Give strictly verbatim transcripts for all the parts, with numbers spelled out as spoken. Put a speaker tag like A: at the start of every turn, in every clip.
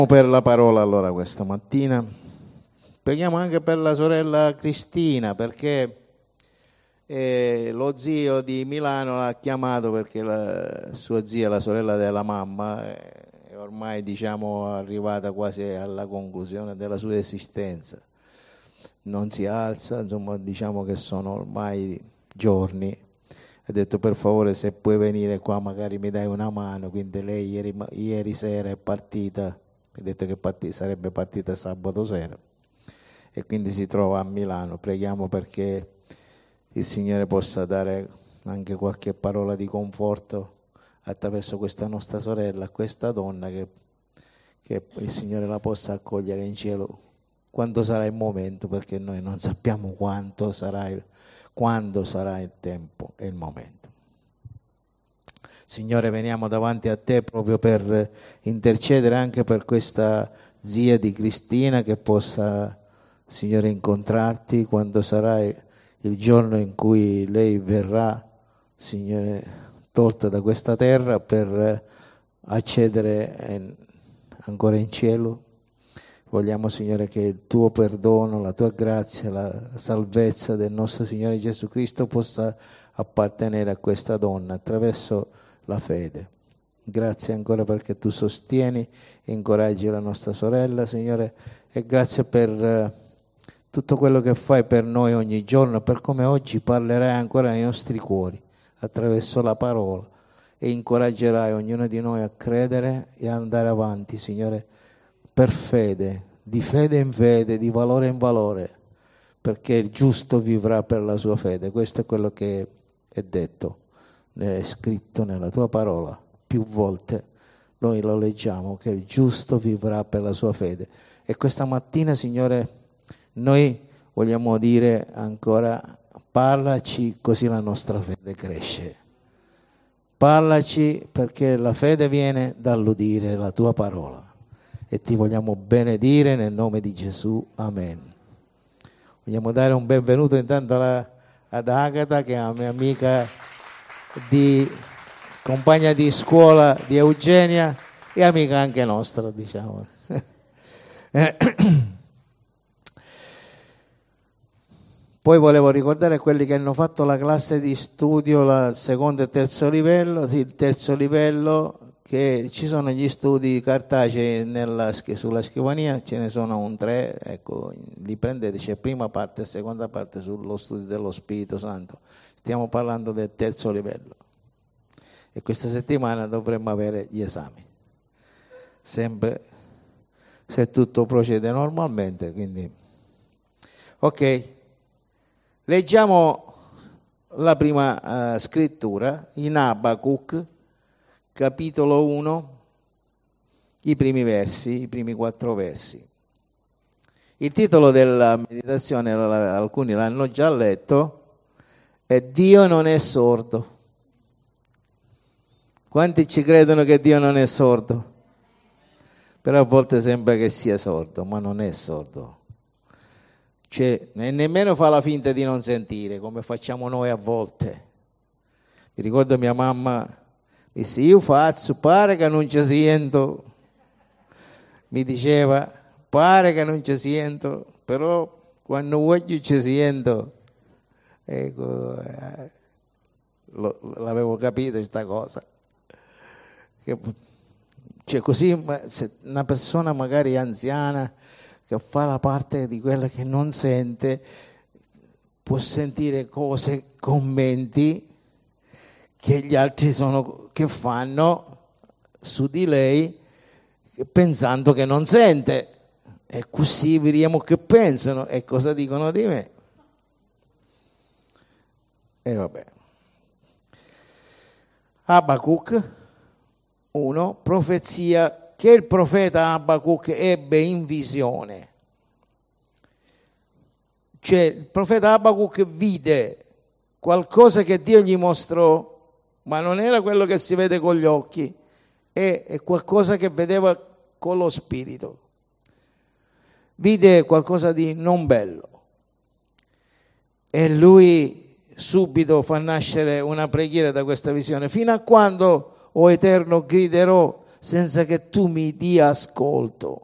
A: Per la parola allora questa mattina. Preghiamo anche per la sorella Cristina, perché eh, lo zio di Milano l'ha chiamato perché la sua zia, la sorella della mamma, è ormai diciamo arrivata quasi alla conclusione della sua esistenza. Non si alza, insomma diciamo che sono ormai giorni. Ha detto per favore se puoi venire qua magari mi dai una mano, quindi lei ieri, ieri sera è partita. Ha detto che parti, sarebbe partita sabato sera e quindi si trova a Milano. Preghiamo perché il Signore possa dare anche qualche parola di conforto attraverso questa nostra sorella, questa donna, che, che il Signore la possa accogliere in cielo quando sarà il momento, perché noi non sappiamo quanto sarà il, quando sarà il tempo e il momento. Signore, veniamo davanti a Te proprio per intercedere anche per questa zia di Cristina, che possa, Signore, incontrarti quando sarà il giorno in cui lei verrà, Signore, tolta da questa terra per accedere ancora in cielo. Vogliamo, Signore, che il Tuo perdono, la Tua grazia, la salvezza del nostro Signore Gesù Cristo possa appartenere a questa donna attraverso la fede. Grazie ancora perché Tu sostieni e incoraggi la nostra sorella, Signore, e grazie per uh, tutto quello che fai per noi ogni giorno, per come oggi parlerai ancora nei nostri cuori attraverso la parola e incoraggerai ognuno di noi a credere e a andare avanti, Signore, per fede, di fede in fede, di valore in valore, perché il giusto vivrà per la sua fede. Questo è quello che è detto, è scritto nella Tua parola più volte, noi lo leggiamo, che il giusto vivrà per la sua fede. E questa mattina, Signore, noi vogliamo dire ancora: parlaci così la nostra fede cresce. Parlaci perché la fede viene dall'udire la Tua parola. E Ti vogliamo benedire nel nome di Gesù. Amen. Vogliamo dare un benvenuto intanto alla, ad Agata, che è una mia amica, di compagna di scuola di Eugenia e amica anche nostra, diciamo. Poi volevo ricordare quelli che hanno fatto la classe di studio, la secondo e terzo livello, il terzo livello, che ci sono gli studi cartacei nella, sulla scrivania, ce ne sono un tre, ecco, li prendete, c'è prima parte e seconda parte sullo studio dello Spirito Santo. Stiamo parlando del terzo livello e questa settimana dovremmo avere gli esami, sempre se tutto procede normalmente. Quindi, ok, leggiamo la prima uh, scrittura in Abacuc, capitolo uno, i primi versi, i primi quattro versi. Il titolo della meditazione, alcuni l'hanno già letto, è Dio non è sordo. Quanti ci credono che Dio non è sordo? Però a volte sembra che sia sordo, ma non è sordo. Cioè, nemmeno fa la finta di non sentire, come facciamo noi a volte. Mi ricordo mia mamma disse: io faccio, pare che non ci sento. Mi diceva, pare che non ci sento, però quando voglio ci sento. Ecco, eh, lo, l'avevo capito questa cosa. Che, cioè così, se una persona magari anziana che fa la parte di quella che non sente, può sentire cose, commenti che gli altri sono, che fanno su di lei pensando che non sente, e così vediamo che pensano e cosa dicono di me. E vabbè. Abacuc uno, profezia che il profeta Abacuc ebbe in visione. Cioè il profeta Abacuc vide qualcosa che Dio gli mostrò, ma non era quello che si vede con gli occhi, è, è qualcosa che vedeva con lo spirito. Vide qualcosa di non bello e lui subito fa nascere una preghiera da questa visione: fino a quando, o Eterno, griderò senza che tu mi dia ascolto.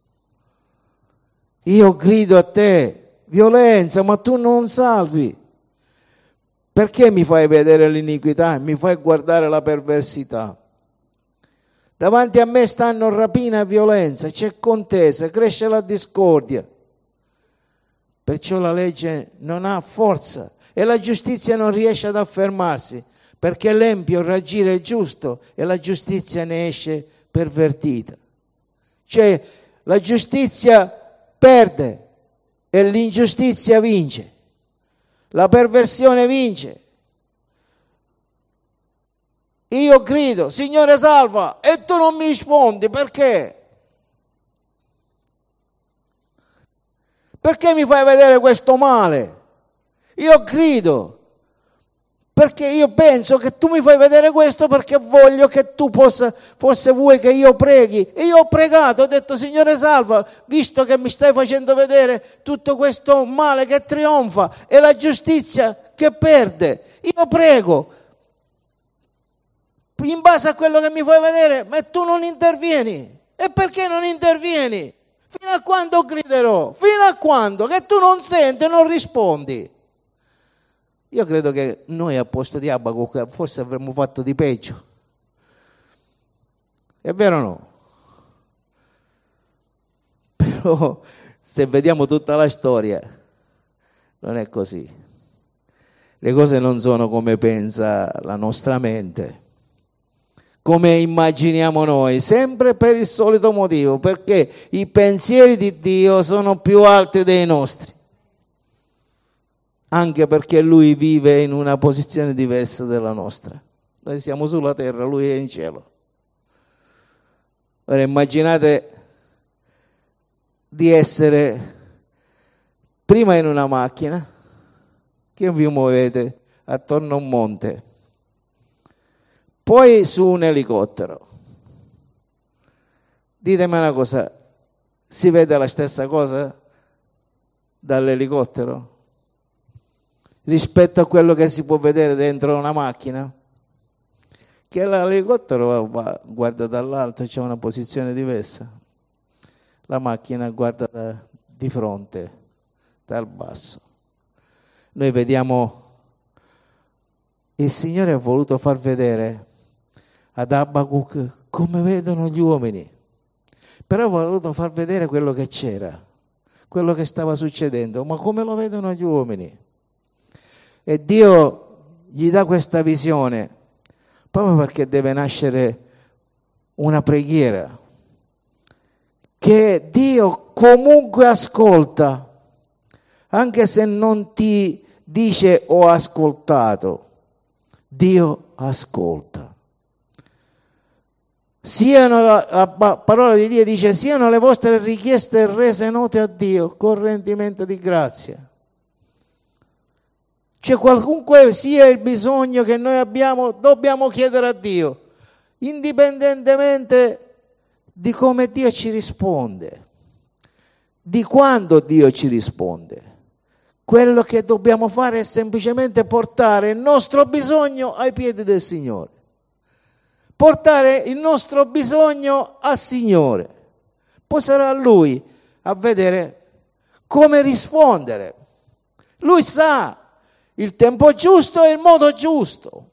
A: Io grido a te, violenza, ma tu non salvi. Perché mi fai vedere l'iniquità e mi fai guardare la perversità? Davanti a me stanno rapina e violenza, c'è contesa, cresce la discordia. Perciò la legge non ha forza e la giustizia non riesce ad affermarsi, perché l'empio raggira il giusto e la giustizia ne esce pervertita. Cioè la giustizia perde e l'ingiustizia vince, la perversione vince. Io grido, Signore salva, e tu non mi rispondi, perché? Perché mi fai vedere questo male? Io grido, perché io penso che tu mi fai vedere questo perché voglio che tu possa, forse vuoi che io preghi. E io ho pregato, ho detto, Signore salva, visto che mi stai facendo vedere tutto questo male che trionfa e la giustizia che perde. Io prego, in base a quello che mi fai vedere, ma tu non intervieni. E perché non intervieni? Fino a quando griderò? Fino a quando? Che tu non senti e non rispondi. Io credo che noi a posto di Abacuc forse avremmo fatto di peggio. È vero o no? Però se vediamo tutta la storia, non è così. Le cose non sono come pensa la nostra mente, come immaginiamo noi, sempre per il solito motivo, perché i pensieri di Dio sono più alti dei nostri. Anche perché Lui vive in una posizione diversa dalla nostra. Noi siamo sulla terra, Lui è in cielo. Ora immaginate di essere prima in una macchina, che vi muovete attorno a un monte, poi su un elicottero. Ditemi una cosa, si vede la stessa cosa dall'elicottero rispetto a quello che si può vedere dentro una macchina? Che l'elicottero va, guarda dall'alto, c'è una posizione diversa, la macchina guarda da, di fronte, dal basso. Noi vediamo, il Signore ha voluto far vedere ad Abacuc come vedono gli uomini, però ha voluto far vedere quello che c'era, quello che stava succedendo, ma come lo vedono gli uomini. E Dio gli dà questa visione proprio perché deve nascere una preghiera che Dio comunque ascolta, anche se non ti dice ho ascoltato. Dio ascolta. Siano la, la parola di Dio dice, siano le vostre richieste rese note a Dio con rendimento di grazia. Cioè qualunque sia il bisogno che noi abbiamo, dobbiamo chiedere a Dio, indipendentemente di come Dio ci risponde, di quando Dio ci risponde. Quello che dobbiamo fare è semplicemente portare il nostro bisogno ai piedi del Signore. Portare il nostro bisogno al Signore. Poi sarà Lui a vedere come rispondere. Lui sa il tempo giusto e il modo giusto.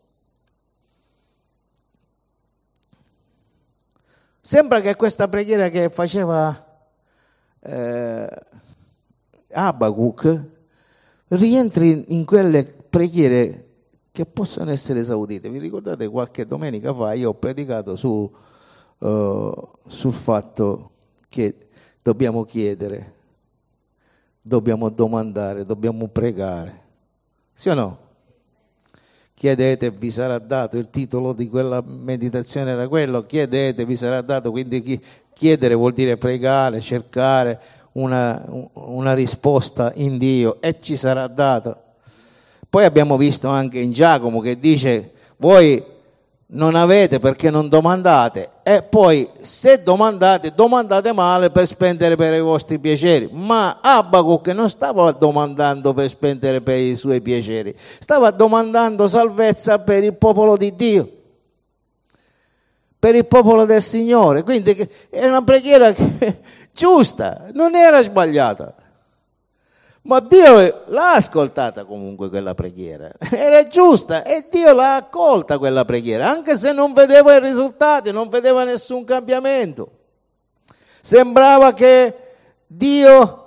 A: Sembra che questa preghiera che faceva eh, Abacuc rientri in quelle preghiere che possono essere esaudite. Vi ricordate qualche domenica fa io ho predicato su, uh, sul fatto che dobbiamo chiedere, dobbiamo domandare, dobbiamo pregare. Sì o no? Chiedete e vi sarà dato, il titolo di quella meditazione era quello, chiedete vi sarà dato, quindi chiedere vuol dire pregare, cercare una, una risposta in Dio e ci sarà dato. Poi abbiamo visto anche in Giacomo che dice voi non avete perché non domandate, e poi se domandate, domandate male per spendere per i vostri piaceri. Ma Abacuc non stava domandando per spendere per i suoi piaceri, stava domandando salvezza per il popolo di Dio. per il popolo del Signore. Quindi era una preghiera che, giusta, non era sbagliata. Ma Dio l'ha ascoltata comunque quella preghiera, era giusta e Dio l'ha accolta quella preghiera, anche se non vedeva i risultati, non vedeva nessun cambiamento. Sembrava che Dio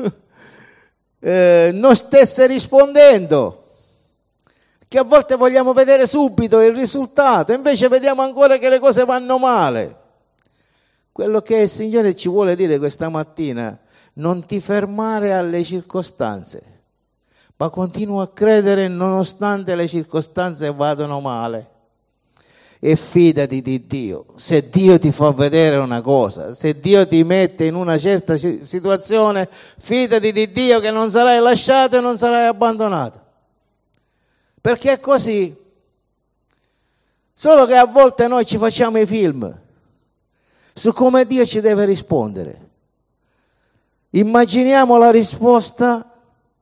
A: eh, non stesse rispondendo, che a volte vogliamo vedere subito il risultato, invece vediamo ancora che le cose vanno male. Quello che il Signore ci vuole dire questa mattina: non ti fermare alle circostanze, ma continua a credere nonostante le circostanze vadano male. E fidati di Dio. Se Dio ti fa vedere una cosa, se Dio ti mette in una certa situazione, fidati di Dio che non sarai lasciato e non sarai abbandonato. Perché è così. Solo che a volte noi ci facciamo i film su come Dio ci deve rispondere. Immaginiamo la risposta,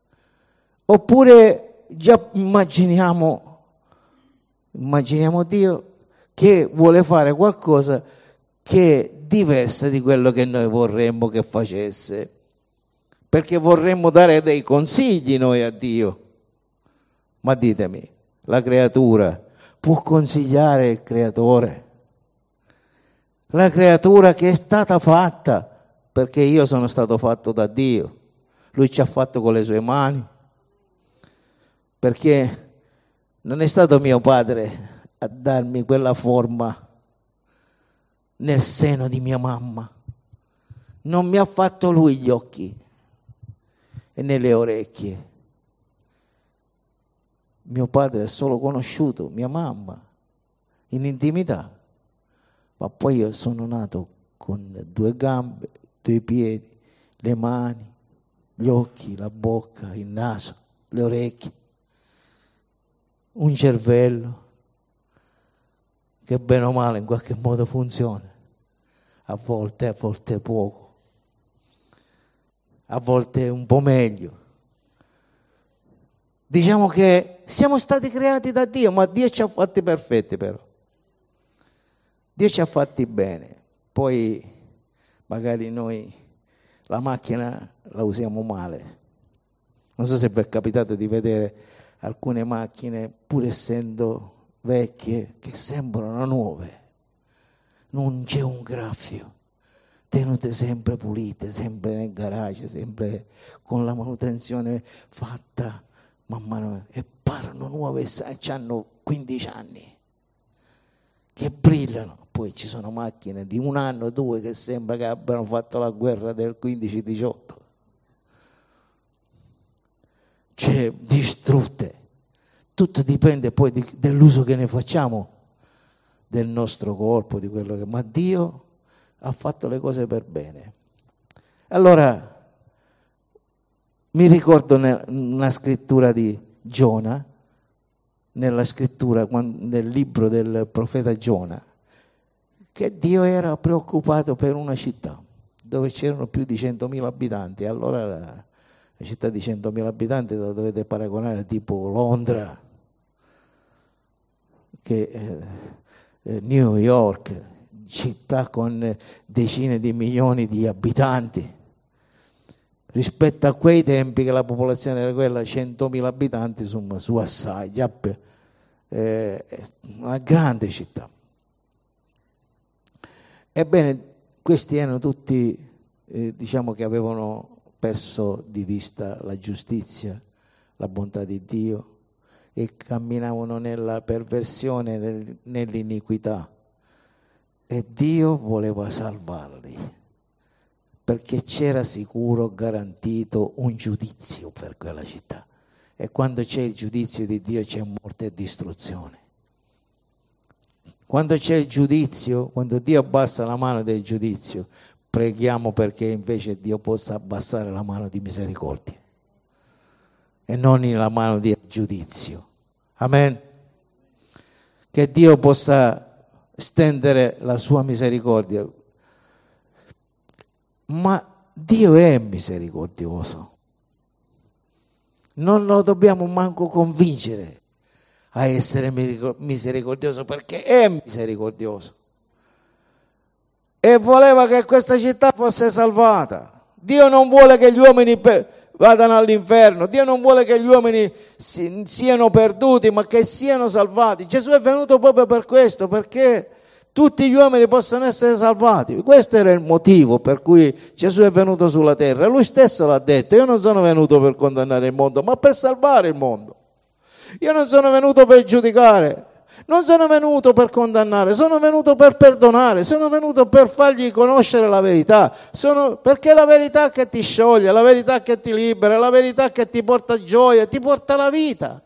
A: oppure già immaginiamo, immaginiamo Dio che vuole fare qualcosa che è diversa di quello che noi vorremmo che facesse, perché vorremmo dare dei consigli noi a Dio. Ma ditemi, la creatura può consigliare il creatore? La creatura che è stata fatta, perché io sono stato fatto da Dio, Lui ci ha fatto con le sue mani, perché non è stato mio padre a darmi quella forma nel seno di mia mamma, non mi ha fatto Lui gli occhi e nelle orecchie. Mio padre ha solo conosciuto mia mamma in intimità, ma poi io sono nato con due gambe, due piedi, le mani, gli occhi, la bocca, il naso, le orecchie, un cervello che bene o male in qualche modo funziona, a volte, a volte poco, a volte un po' meglio. Diciamo che siamo stati creati da Dio, ma Dio ci ha fatti perfetti però. Dio ci ha fatti bene. Poi magari noi la macchina la usiamo male. Non so se vi è capitato di vedere alcune macchine, pur essendo vecchie, che sembrano nuove. Non c'è un graffio, tenute sempre pulite, sempre nel garage, sempre con la manutenzione fatta man mano, e parlano nuove e hanno quindici anni, che brillano. Poi ci sono macchine di un anno o due che sembra che abbiano fatto la guerra del quindici diciotto, cioè distrutte. Tutto dipende poi di, dell'uso che ne facciamo del nostro corpo, di quello che, ma Dio ha fatto le cose per bene. Allora mi ricordo una scrittura di Giona, nella scrittura, nel libro del profeta Giona, che Dio era preoccupato per una città dove c'erano più di centomila abitanti. Allora la, la città di centomila abitanti la dovete paragonare tipo Londra, che eh, eh, New York, città con decine di milioni di abitanti. Rispetto a quei tempi che la popolazione era quella, centomila abitanti, insomma, su assai, già per, eh, una grande città. Ebbene, questi erano tutti, eh, diciamo che avevano perso di vista la giustizia, la bontà di Dio, e camminavano nella perversione, nell'iniquità. E Dio voleva salvarli, perché c'era sicuro, garantito un giudizio per quella città. E quando c'è il giudizio di Dio c'è morte e distruzione. Quando c'è il giudizio, quando Dio abbassa la mano del giudizio, preghiamo perché invece Dio possa abbassare la mano di misericordia e non la mano di giudizio. Amen. Che Dio possa stendere la sua misericordia. Ma Dio è misericordioso. Non lo dobbiamo manco convincere a essere misericordioso, perché è misericordioso. e voleva che questa città fosse salvata. Dio non vuole che gli uomini vadano all'inferno, Dio non vuole che gli uomini siano perduti, ma che siano salvati. Gesù è venuto proprio per questo, perché tutti gli uomini possano essere salvati. Questo era il motivo per cui Gesù è venuto sulla terra. Lui stesso l'ha detto: io non sono venuto per condannare il mondo, ma per salvare il mondo. Io non sono venuto per giudicare, non sono venuto per condannare, sono venuto per perdonare, sono venuto per fargli conoscere la verità, sono, perché è la verità che ti scioglie, la verità che ti libera, la verità che ti porta gioia, ti porta la vita.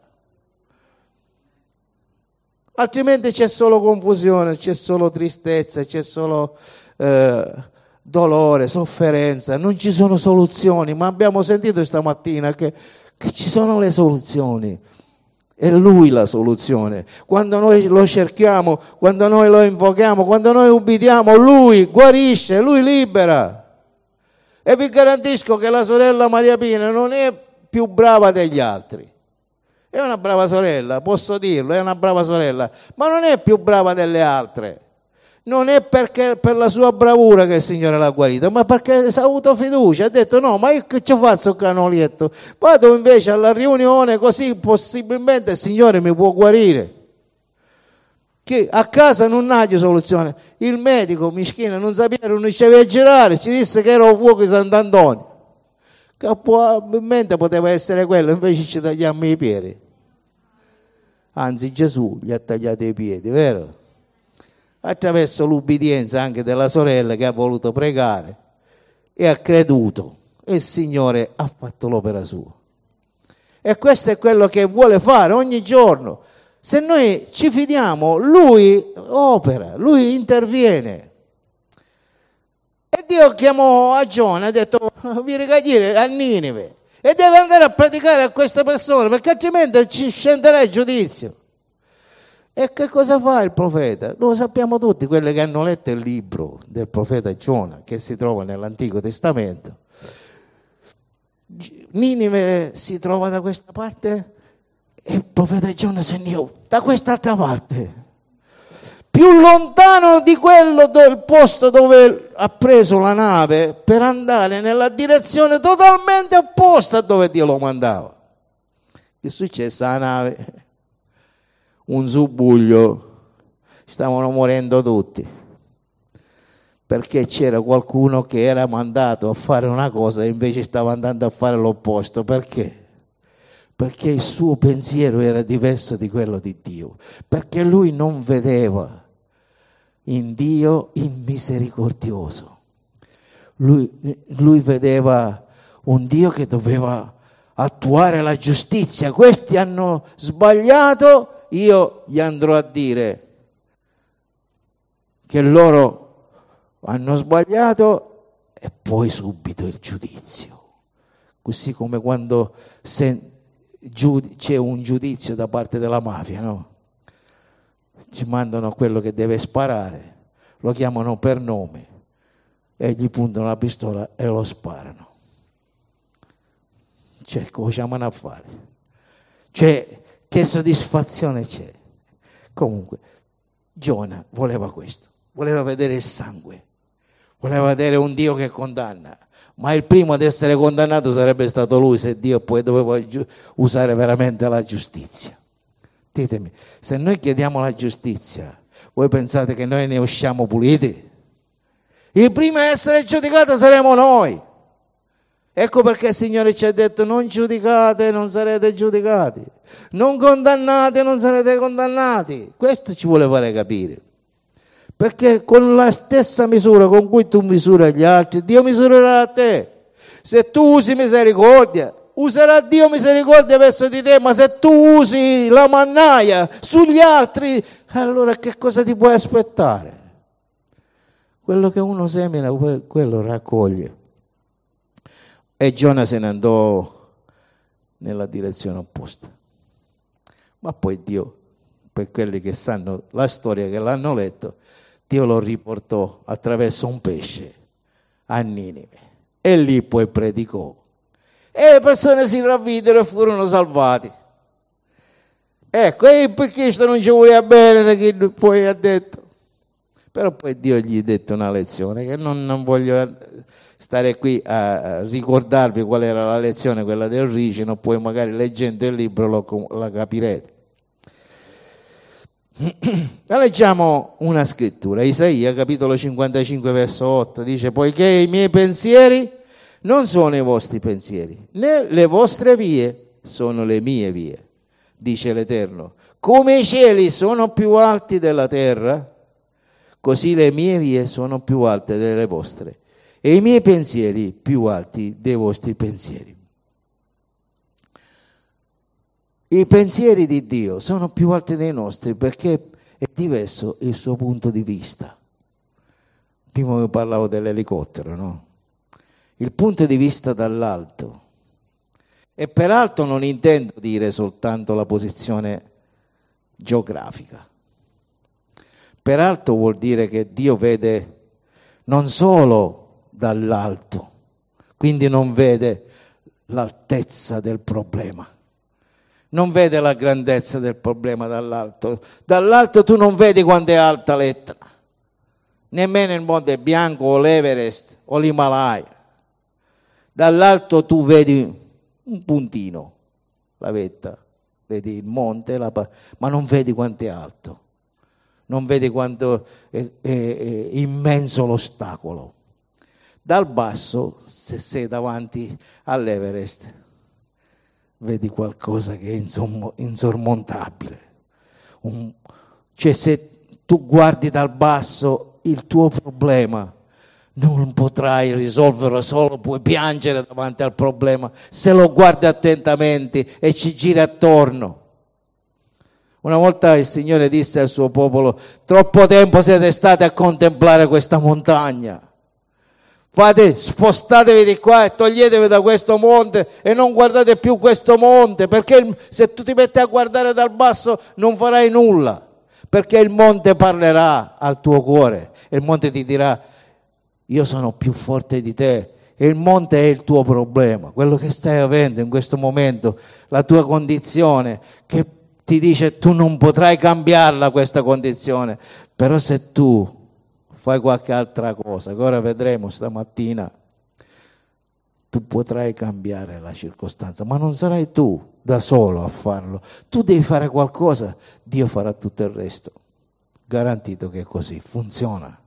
A: Altrimenti c'è solo confusione, c'è solo tristezza, c'è solo eh, dolore, sofferenza, non ci sono soluzioni. Ma abbiamo sentito stamattina che, che ci sono le soluzioni. È Lui la soluzione. Quando noi lo cerchiamo, quando noi lo invochiamo, quando noi ubbidiamo, Lui guarisce, Lui libera. E vi garantisco che la sorella Maria Pina non è più brava degli altri. È una brava sorella, posso dirlo, è una brava sorella, ma non è più brava delle altre. Non è perché per la sua bravura che il Signore l'ha guarita, ma perché ha avuto fiducia, ha detto: no, ma io che ci faccio canolietto? Vado invece alla riunione, così possibilmente il Signore mi può guarire. Che a casa non ha soluzione. Il medico mischino non sapeva, non diceva girare, ci disse che era un fuoco di Sant'Antonio, che probabilmente poteva essere quello, invece ci tagliamo i piedi. Anzi, Gesù gli ha tagliato i piedi, vero? Attraverso l'ubbidienza anche della sorella, che ha voluto pregare e ha creduto, e il Signore ha fatto l'opera sua. E questo è quello che vuole fare ogni giorno. Se noi ci fidiamo, Lui opera, Lui interviene. E Dio chiamò a Giona e ha detto: vi ricagliere a Ninive e deve andare a predicare a queste persone, perché altrimenti ci scenderà il giudizio. E che cosa fa il profeta? Lo sappiamo tutti, quelli che hanno letto il libro del profeta Giona, che si trova nell'Antico Testamento. Ninive si trova da questa parte e il profeta Giona se ne va da quest'altra parte, più lontano di quello del posto dove ha preso la nave, per andare nella direzione totalmente opposta a dove Dio lo mandava. Che è successo alla nave? Un subbuglio, stavano morendo tutti, perché c'era qualcuno che era mandato a fare una cosa e invece stava andando a fare l'opposto. Perché? Perché il suo pensiero era diverso di quello di Dio, perché lui non vedeva in Dio il misericordioso, lui, lui vedeva un Dio che doveva attuare la giustizia. Questi hanno sbagliato, io gli andrò a dire che loro hanno sbagliato e poi subito il giudizio. Così come quando se, giud- c'è un giudizio da parte della mafia, no? Ci mandano quello che deve sparare, lo chiamano per nome e gli puntano la pistola e lo sparano. Cioè, cosa chiamano a fare? Cioè, che soddisfazione c'è? Comunque, Giona voleva questo, voleva vedere il sangue, voleva vedere un Dio che condanna, ma il primo ad essere condannato sarebbe stato lui, se Dio poi doveva usare veramente la giustizia. Ditemi, se noi chiediamo la giustizia, voi pensate che noi ne usciamo puliti? Il primo a essere giudicato saremo noi. Ecco perché il Signore ci ha detto: non giudicate, non sarete giudicati, non condannate, non sarete condannati. Questo ci vuole fare capire, perché con la stessa misura con cui tu misuri gli altri, Dio misurerà a te. Se tu usi misericordia, userà Dio misericordia verso di te, ma se tu usi la mannaia sugli altri, allora che cosa ti puoi aspettare? Quello che uno semina, quello raccoglie. E Giona se ne andò nella direzione opposta. Ma poi Dio, per quelli che sanno la storia, che l'hanno letto, Dio lo riportò attraverso un pesce a Ninive e lì poi predicò. E le persone si ravvidero e furono salvati. Ecco, e perché questo non ci voleva bene, che poi ha detto. Però poi Dio gli dette una lezione che non, non voglio stare qui a ricordarvi qual era la lezione, quella del ricino, poi magari leggendo il libro lo, la capirete. Ma leggiamo una scrittura, Isaia capitolo cinquantacinque verso otto, dice: poiché i miei pensieri non sono i vostri pensieri, né le vostre vie sono le mie vie, dice l'Eterno. Come i cieli sono più alti della terra, così le mie vie sono più alte delle vostre e i miei pensieri più alti dei vostri pensieri. I pensieri di Dio sono più alti dei nostri perché è diverso il suo punto di vista. Prima vi parlavo dell'elicottero, no? Il punto di vista dall'alto. E peraltro non intendo dire soltanto la posizione geografica. Peraltro vuol dire che Dio vede non solo dall'alto, quindi non vede l'altezza del problema. Non vede la grandezza del problema dall'alto. Dall'alto tu non vedi quanto è alta l'Etna, nemmeno il Monte Bianco o l'Everest o l'Himalaya. Dall'alto tu vedi un puntino, la vetta, vedi il monte, la pa- ma non vedi quanto è alto, non vedi quanto è, è, è immenso l'ostacolo. Dal basso, se sei davanti all'Everest, vedi qualcosa che è insormontabile. Un, cioè se tu guardi dal basso il tuo problema, non potrai risolverlo solo, puoi piangere davanti al problema se lo guardi attentamente e ci giri attorno. Una volta il Signore disse al suo popolo: troppo tempo siete stati a contemplare questa montagna. Fate, spostatevi di qua e toglietevi da questo monte e non guardate più questo monte, perché se tu ti metti a guardare dal basso non farai nulla, perché il monte parlerà al tuo cuore e il monte ti dirà: io sono più forte di te. E il monte è il tuo problema, quello che stai avendo in questo momento, la tua condizione che ti dice tu non potrai cambiarla questa condizione, però se tu fai qualche altra cosa, che ora vedremo stamattina, tu potrai cambiare la circostanza, ma non sarai tu da solo a farlo. Tu devi fare qualcosa, Dio farà tutto il resto. Garantito che è così, funziona.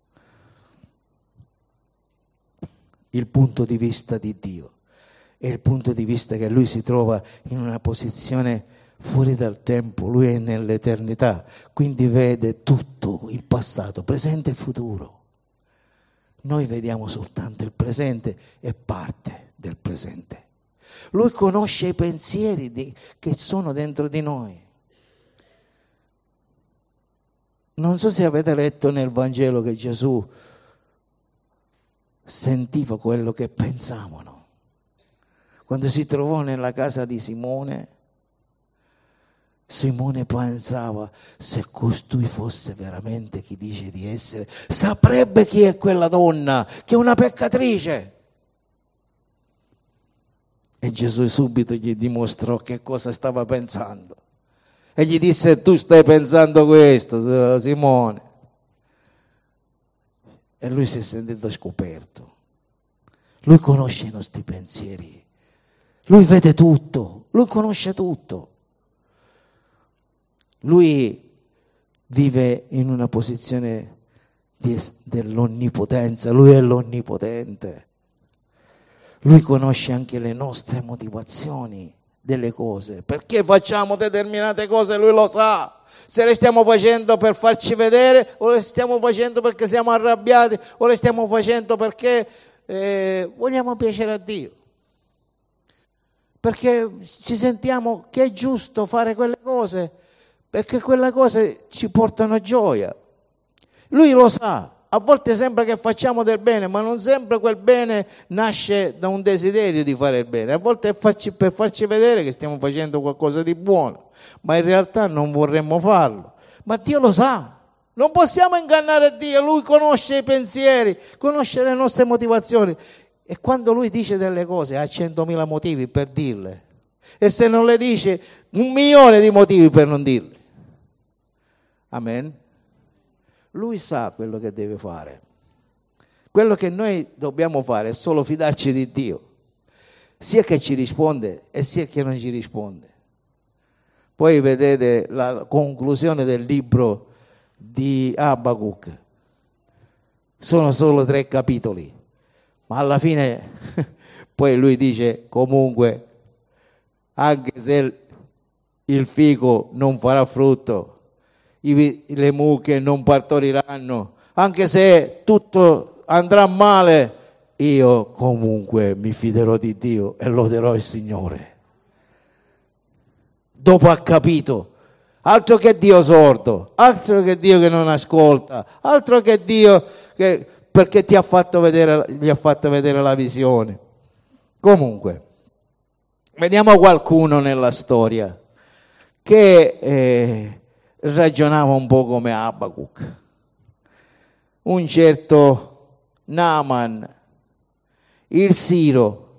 A: Il punto di vista di Dio è il punto di vista che Lui si trova in una posizione fuori dal tempo, Lui è nell'eternità, quindi vede tutto, il passato, presente e futuro. Noi vediamo soltanto il presente e parte del presente. Lui conosce i pensieri di, che sono dentro di noi. Non so se avete letto nel Vangelo che Gesù sentiva quello che pensavano. Quando si trovò nella casa di Simone, Simone pensava: se costui fosse veramente chi dice di essere, saprebbe chi è quella donna, che è una peccatrice. E Gesù subito gli dimostrò che cosa stava pensando. E gli disse: tu stai pensando questo, Simone. E lui si è sentito scoperto. Lui conosce i nostri pensieri. Lui vede tutto. Lui conosce tutto. Lui vive in una posizione di, dell'onnipotenza. Lui è l'onnipotente. Lui conosce anche le nostre motivazioni delle cose. Perché facciamo determinate cose, Lui lo sa. Se le stiamo facendo per farci vedere, o le stiamo facendo perché siamo arrabbiati, o le stiamo facendo perché eh, vogliamo piacere a Dio, perché ci sentiamo che è giusto fare quelle cose, perché quelle cose ci portano gioia. Lui lo sa. A volte sembra che facciamo del bene, ma non sempre quel bene nasce da un desiderio di fare il bene. A volte è farci, per farci vedere che stiamo facendo qualcosa di buono, ma in realtà non vorremmo farlo. Ma Dio lo sa. Non possiamo ingannare Dio. Lui conosce i pensieri, conosce le nostre motivazioni. E quando Lui dice delle cose ha centomila motivi per dirle. E se non le dice, un milione di motivi per non dirle. Amen. Lui sa quello che deve fare. Quello che noi dobbiamo fare è solo fidarci di Dio, sia che ci risponde e sia che non ci risponde. Poi vedete la conclusione del libro di Abacuc. Sono solo tre capitoli, ma alla fine poi lui dice comunque, anche se il fico non farà frutto, i, le mucche non partoriranno, anche se tutto andrà male, io comunque mi fiderò di Dio e loderò il Signore. Dopo ha capito, altro che Dio sordo, altro che Dio che non ascolta, altro che Dio che, perché ti ha fatto vedere, gli ha fatto vedere la visione. Comunque, vediamo qualcuno nella storia che eh, ragionava un po' come Abacuc. Un certo Naaman, il Siro,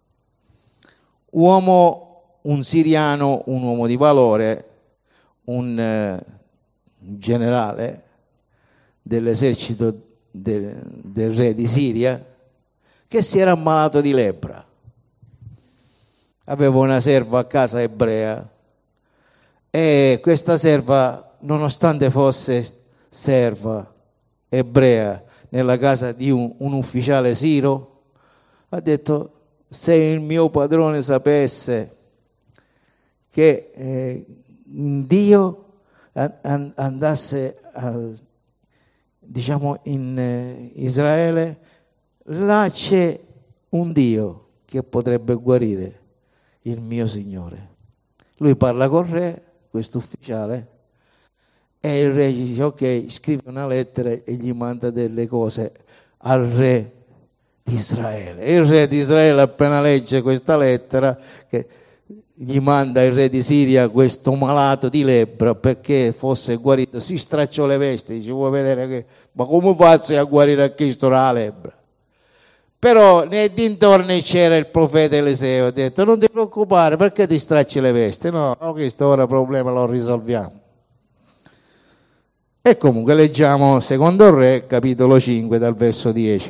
A: uomo, un siriano, un uomo di valore, un eh, generale dell'esercito del, del re di Siria, che si era ammalato di lebbra. Aveva una serva a casa ebrea e questa serva, nonostante fosse serva ebrea nella casa di un, un ufficiale siro, ha detto: se il mio padrone sapesse che eh, Dio andasse al, diciamo in eh, Israele, là c'è un Dio che potrebbe guarire il mio Signore. Lui parla col re, questo ufficiale, e il re gli dice: ok, scrive una lettera e gli manda delle cose al re di Israele. E il re di Israele, appena legge questa lettera, che gli manda il re di Siria questo malato di lebbra perché fosse guarito, si stracciò le vesti, dice: vuoi vedere che, ma come faccio a guarire a Cristo la lebbra? Però nei dintorni c'era il profeta Eliseo, ha detto: non ti preoccupare, perché ti stracci le vesti? No, no, questo ora il problema lo risolviamo. E comunque leggiamo secondo Re capitolo cinque dal verso dieci.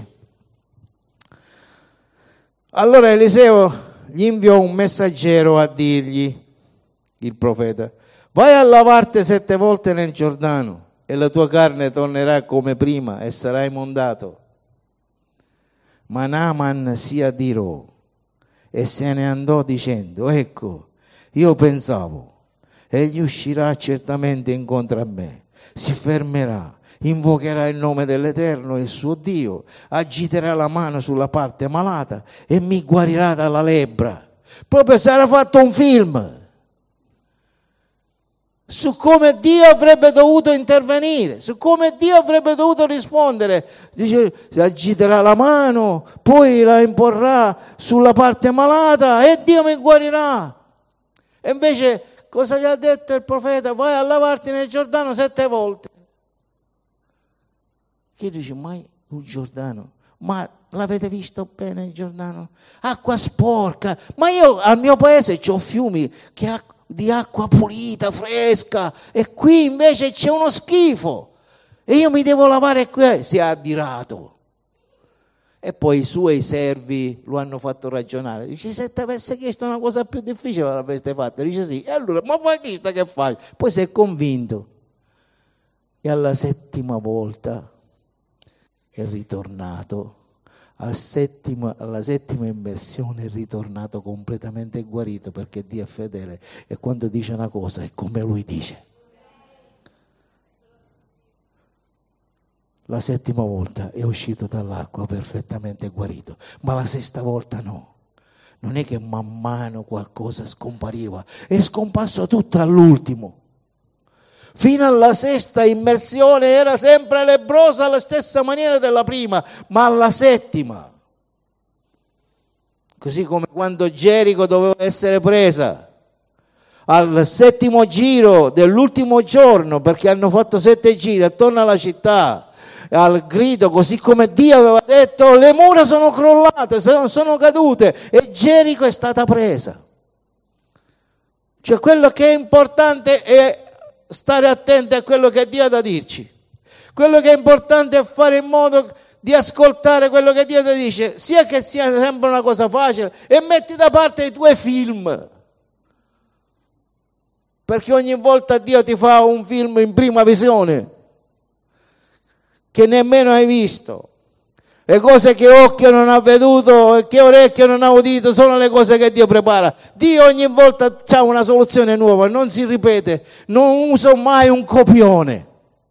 A: Allora Eliseo gli inviò un messaggero a dirgli, il profeta: vai a lavarti sette volte nel Giordano e la tua carne tornerà come prima e sarai mondato. Ma Naaman si adirò e se ne andò dicendo: ecco, io pensavo, egli uscirà certamente incontro a me, si fermerà, invocherà il nome dell'Eterno, il suo Dio, agiterà la mano sulla parte malata e mi guarirà dalla lebbra. Proprio si era fatto un film su come Dio avrebbe dovuto intervenire, su come Dio avrebbe dovuto rispondere. Dice: agiterà la mano, poi la imporrà sulla parte malata e Dio mi guarirà. E invece cosa gli ha detto il profeta? Vai a lavarti nel Giordano sette volte. Chi dice: ma il Giordano? Ma l'avete visto bene il Giordano? Acqua sporca. Ma io al mio paese c'ho fiumi che ha di acqua pulita, fresca, e qui invece c'è uno schifo e io mi devo lavare qui. Si è addirato. E poi i suoi servi lo hanno fatto ragionare. Dice: se ti avesse chiesto una cosa più difficile l'avreste fatta. Dice: sì. E allora, ma fai chiesto che fai? Poi si è convinto e alla settima volta è ritornato. Al settimo, alla settima immersione è ritornato completamente guarito, perché Dio è fedele e quando dice una cosa è come Lui dice. La settima volta è uscito dall'acqua perfettamente guarito, ma la sesta volta no. Non è che man mano qualcosa scompariva, è scomparso tutto all'ultimo. Fino alla sesta immersione era sempre lebbrosa alla stessa maniera della prima, ma alla settima, così come quando Gerico doveva essere presa, al settimo giro dell'ultimo giorno, perché hanno fatto sette giri attorno alla città, al grido, così come Dio aveva detto, le mura sono crollate, sono cadute e Gerico è stata presa. Cioè quello che è importante è stare attenti a quello che Dio ha da dirci. Quello che è importante è fare in modo di ascoltare quello che Dio ti dice, sia che sia sempre una cosa facile, e metti da parte i tuoi film. Perché ogni volta Dio ti fa un film in prima visione che nemmeno hai visto. Le cose che occhio non ha veduto e che orecchio non ha udito sono le cose che Dio prepara. Dio ogni volta ha una soluzione nuova, non si ripete, non usa mai un copione.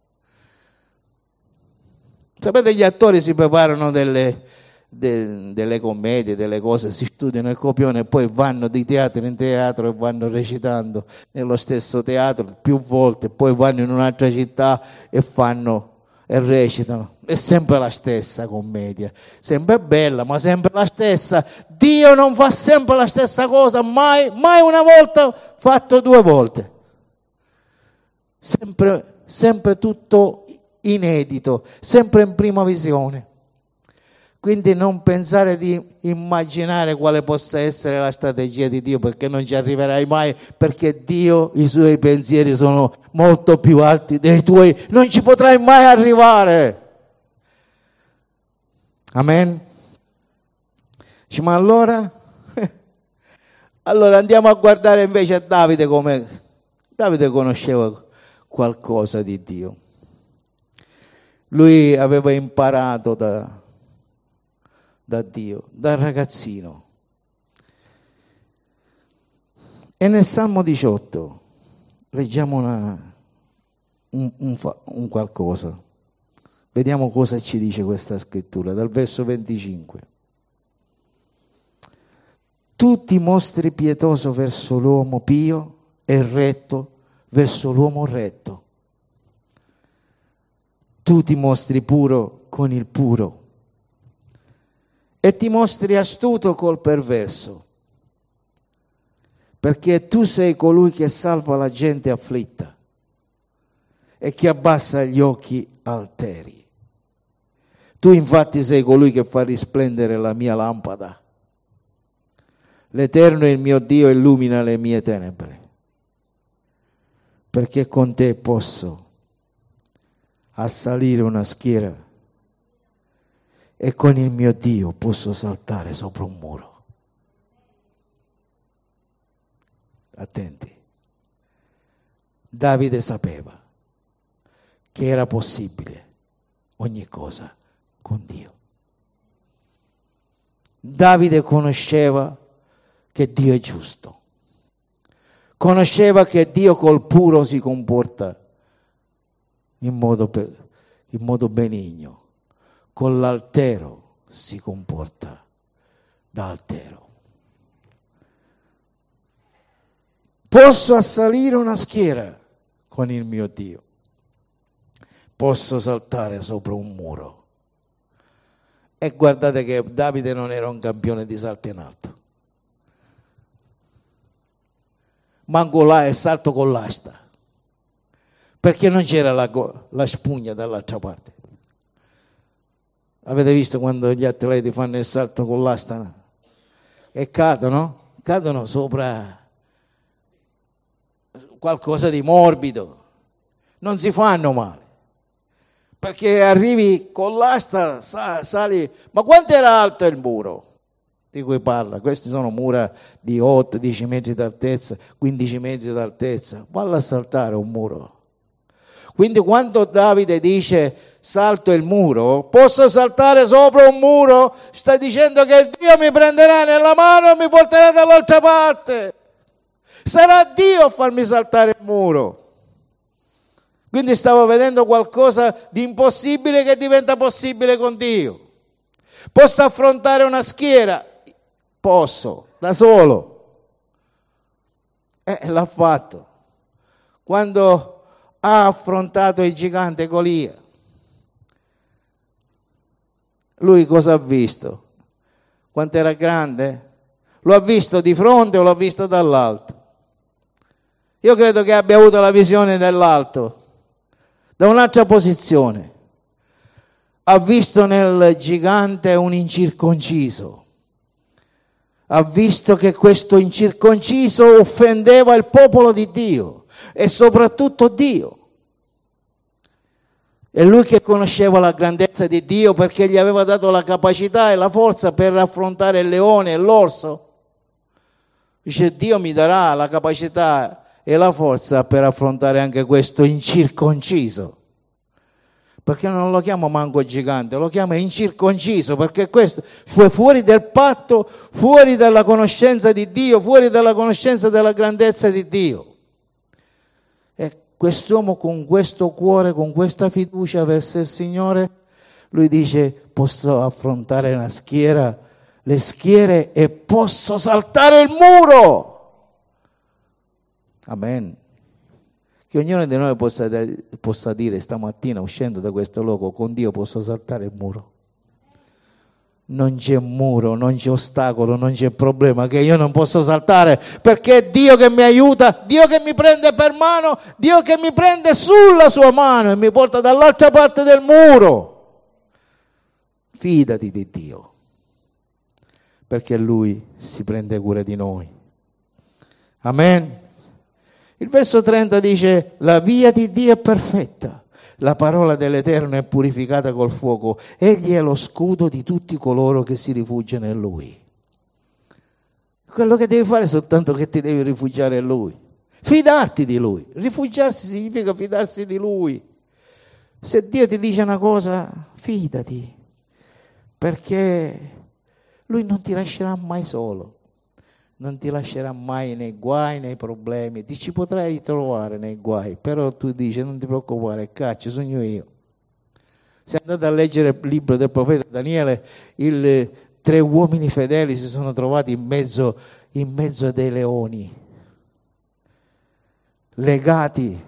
A: Sapete, gli attori si preparano delle, de, delle commedie, delle cose, si studiano il copione e poi vanno di teatro in teatro e vanno recitando nello stesso teatro più volte, poi vanno in un'altra città e fanno e recitano. È sempre la stessa commedia, sempre bella, ma sempre la stessa. Dio non fa sempre la stessa cosa, mai, mai una volta fatto due volte. Sempre, sempre tutto inedito, sempre in prima visione. Quindi non pensare di immaginare quale possa essere la strategia di Dio, perché non ci arriverai mai, perché Dio, i suoi pensieri sono molto più alti dei tuoi, non ci potrai mai arrivare. Amen. Dice, ma allora? Allora andiamo a guardare invece a Davide, come Davide conosceva qualcosa di Dio. Lui aveva imparato da, da Dio, da ragazzino. E nel Salmo diciotto leggiamo una, un, un, un qualcosa. Vediamo cosa ci dice questa scrittura, dal verso venticinque. Tu ti mostri pietoso verso l'uomo pio e retto verso l'uomo retto. Tu ti mostri puro con il puro e ti mostri astuto col perverso, perché tu sei colui che salva la gente afflitta e che abbassa gli occhi alteri. Tu infatti sei colui che fa risplendere la mia lampada. L'Eterno è il mio Dio, illumina le mie tenebre, perché con te posso assalire una schiera e con il mio Dio posso saltare sopra un muro. Attenti. Davide sapeva che era possibile ogni cosa con Dio. Davide conosceva che Dio è giusto. Conosceva che Dio col puro si comporta in modo, per, in modo benigno. Con l'altero si comporta da altero. Posso assalire una schiera con il mio Dio. Posso saltare sopra un muro. E guardate che Davide non era un campione di salto in alto. Manco là è salto con l'asta, perché non c'era la, la spugna dall'altra parte. Avete visto quando gli atleti fanno il salto con l'asta e cadono? Cadono sopra qualcosa di morbido, non si fanno male, perché arrivi con l'asta, sali. Ma quanto era alto il muro di cui parla? Questi sono mura di otto dieci metri d'altezza, quindici metri d'altezza. Valla a saltare un muro. Quindi quando Davide dice salto il muro, posso saltare sopra un muro, sta dicendo che Dio mi prenderà nella mano e mi porterà dall'altra parte. Sarà Dio a farmi saltare il muro. Quindi stavo vedendo qualcosa di impossibile che diventa possibile con Dio. Posso affrontare una schiera? Posso, da solo. E l'ha fatto. Quando ha affrontato il gigante Golia, lui cosa ha visto? Quanto era grande? Lo ha visto di fronte o l'ha visto dall'alto? Io credo che abbia avuto la visione dall'alto, da un'altra posizione. Ha visto nel gigante un incirconciso. Ha visto che questo incirconciso offendeva il popolo di Dio e soprattutto Dio. E lui che conosceva la grandezza di Dio perché gli aveva dato la capacità e la forza per affrontare il leone e l'orso. Dice, Dio mi darà la capacità e la forza per affrontare anche questo incirconciso. Perché non lo chiamo manco gigante, lo chiama incirconciso, perché questo fu fuori del patto, fuori dalla conoscenza di Dio, fuori dalla conoscenza della grandezza di Dio. E quest'uomo con questo cuore, con questa fiducia verso il Signore, lui dice, posso affrontare una schiera, le schiere e posso saltare il muro. Amen. Che ognuno di noi possa, possa dire stamattina, uscendo da questo luogo, con Dio posso saltare il muro. Non c'è muro, non c'è ostacolo, non c'è problema che io non possa saltare, perché è Dio che mi aiuta, Dio che mi prende per mano, Dio che mi prende sulla sua mano e mi porta dall'altra parte del muro. Fidati di Dio, perché Lui si prende cura di noi. Amen. Il verso trenta dice, la via di Dio è perfetta, la parola dell'Eterno è purificata col fuoco, egli è lo scudo di tutti coloro che si rifugiano in Lui. Quello che devi fare è soltanto che ti devi rifugiare in Lui, fidarti di Lui. Rifugiarsi significa fidarsi di Lui. Se Dio ti dice una cosa, fidati, perché Lui non ti lascerà mai solo. Non ti lascerà mai nei guai, nei problemi, ti ci potrai trovare nei guai, però tu dici non ti preoccupare, caccia, sogno io. Se andate a leggere il libro del profeta Daniele, il, tre uomini fedeli si sono trovati in mezzo, in mezzo dei leoni, legati,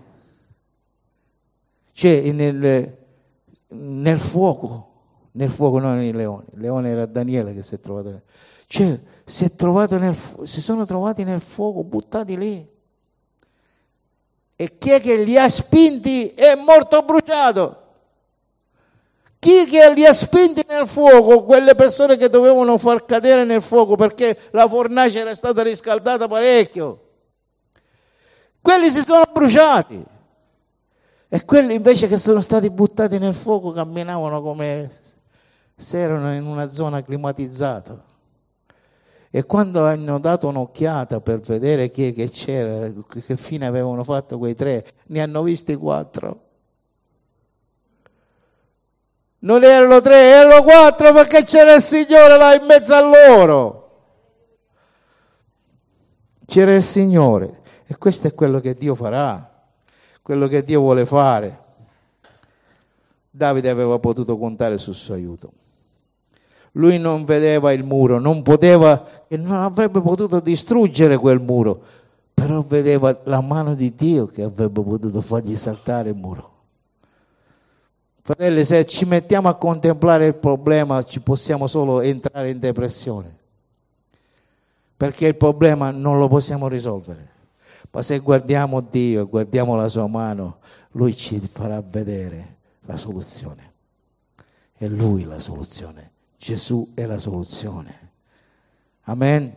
A: cioè nel, nel fuoco, nel fuoco non nei leoni, il leone era Daniele che si è trovato, cioè si, è trovato nel, si sono trovati nel fuoco, buttati lì. E chi è che li ha spinti è morto bruciato. Chi che li ha spinti nel fuoco? Quelle persone che dovevano far cadere nel fuoco perché la fornace era stata riscaldata parecchio. Quelli si sono bruciati. E quelli invece che sono stati buttati nel fuoco camminavano come se erano in una zona climatizzata. E quando hanno dato un'occhiata per vedere chi è che c'era, che fine avevano fatto quei tre, ne hanno visti quattro. Non erano tre, erano quattro, perché c'era il Signore là in mezzo a loro. C'era il Signore. E questo è quello che Dio farà, quello che Dio vuole fare. Davide aveva potuto contare sul suo aiuto. Lui non vedeva il muro, non poteva e non avrebbe potuto distruggere quel muro, però vedeva la mano di Dio che avrebbe potuto fargli saltare il muro. Fratelli, se ci mettiamo a contemplare il problema ci possiamo solo entrare in depressione, perché il problema non lo possiamo risolvere, ma se guardiamo Dio e guardiamo la sua mano, Lui ci farà vedere la soluzione. È Lui la soluzione. Gesù è la soluzione. Amen.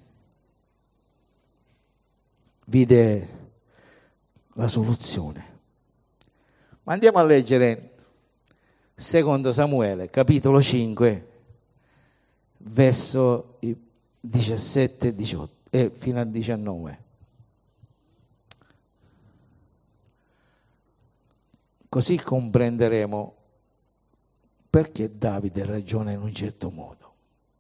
A: Vide la soluzione. Ma andiamo a leggere secondo Samuele, capitolo cinque, verso diciassette e diciotto e fino al diciannove. Così comprenderemo perché Davide ragiona in un certo modo.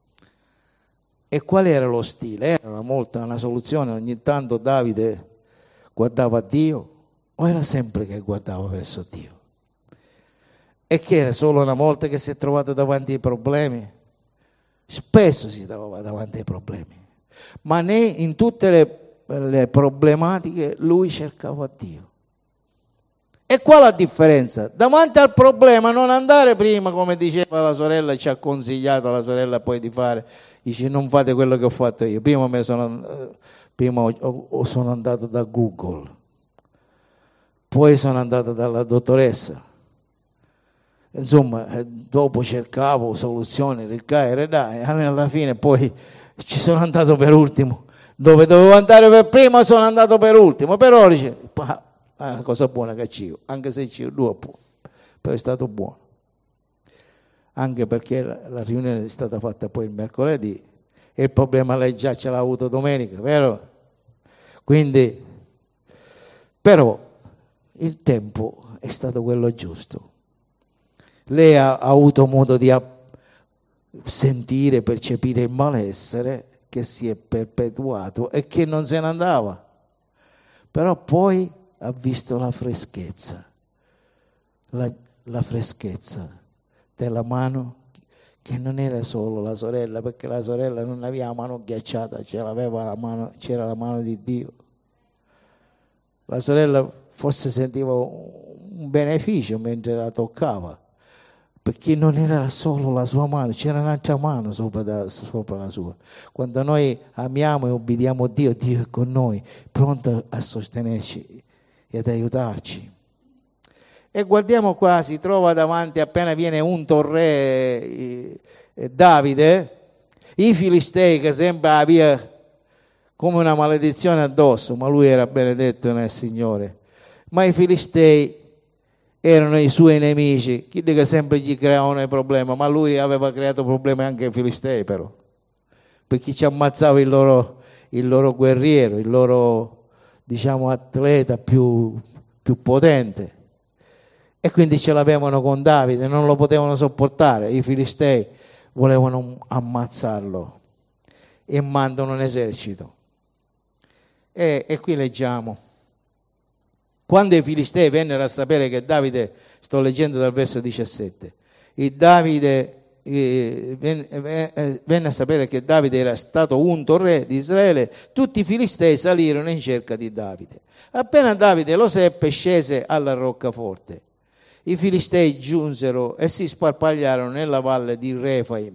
A: E qual era lo stile? Era una, molta, una soluzione, ogni tanto Davide guardava a Dio o era sempre che guardava verso Dio? E che era solo una volta che si è trovato davanti ai problemi? Spesso si trovava davanti ai problemi, ma né in tutte le, le problematiche lui cercava Dio. E qua la differenza, davanti al problema non andare prima, come diceva la sorella, ci ha consigliato la sorella poi di fare, dice non fate quello che ho fatto io, prima, me sono, prima ho, ho, sono andato da Google, poi sono andato dalla dottoressa, insomma dopo cercavo soluzioni, ricaire, dai, alla fine poi ci sono andato per ultimo, dove dovevo andare per prima sono andato per ultimo, però dice, ah, una cosa buona che ci io, anche se ci io due però è stato buono, anche perché la, la riunione è stata fatta poi il mercoledì e il problema lei già ce l'ha avuto domenica, vero? Quindi, però il tempo è stato quello giusto. Lei ha, ha avuto modo di sentire, percepire il malessere che si è perpetuato e che non se ne andava, però poi ha visto la freschezza, la, la freschezza della mano, che non era solo la sorella, perché la sorella non aveva la mano ghiacciata, c'era la mano, c'era la mano di Dio. La sorella forse sentiva un beneficio mentre la toccava, perché non era solo la sua mano, c'era un'altra mano sopra, da, sopra la sua. Quando noi amiamo e obbediamo Dio, Dio è con noi, pronto a sostenerci e ad aiutarci. E guardiamo qua, si trova davanti, appena viene unto re eh, eh, Davide, i Filistei, che sembra aveva come una maledizione addosso, ma lui era benedetto nel Signore. Ma i Filistei erano i suoi nemici, chi che sempre gli creavano i problemi, ma lui aveva creato problemi anche ai Filistei, però, perché ci ammazzava il loro, il loro guerriero, il loro, diciamo, atleta più, più potente. E quindi ce l'avevano con Davide, non lo potevano sopportare, i Filistei volevano ammazzarlo e mandano un esercito. E, e qui leggiamo: quando i Filistei vennero a sapere che Davide, sto leggendo dal verso diciassette, il Davide eh, venne, venne a sapere che Davide era stato unto re di Israele, tutti i Filistei salirono in cerca di Davide. Appena Davide lo seppe, scese alla roccaforte. I Filistei giunsero e si sparpagliarono nella valle di Refaim.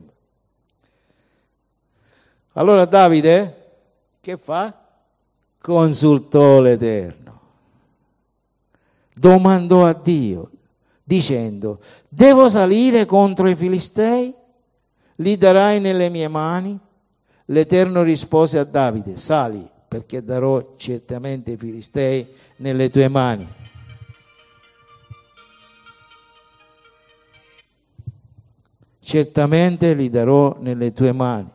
A: Allora Davide che fa? Consultò l'Eterno, domandò a Dio dicendo: devo salire contro i Filistei? Li darai nelle mie mani? L'Eterno rispose a Davide: sali, perché darò certamente i Filistei nelle tue mani. Certamente li darò nelle tue mani.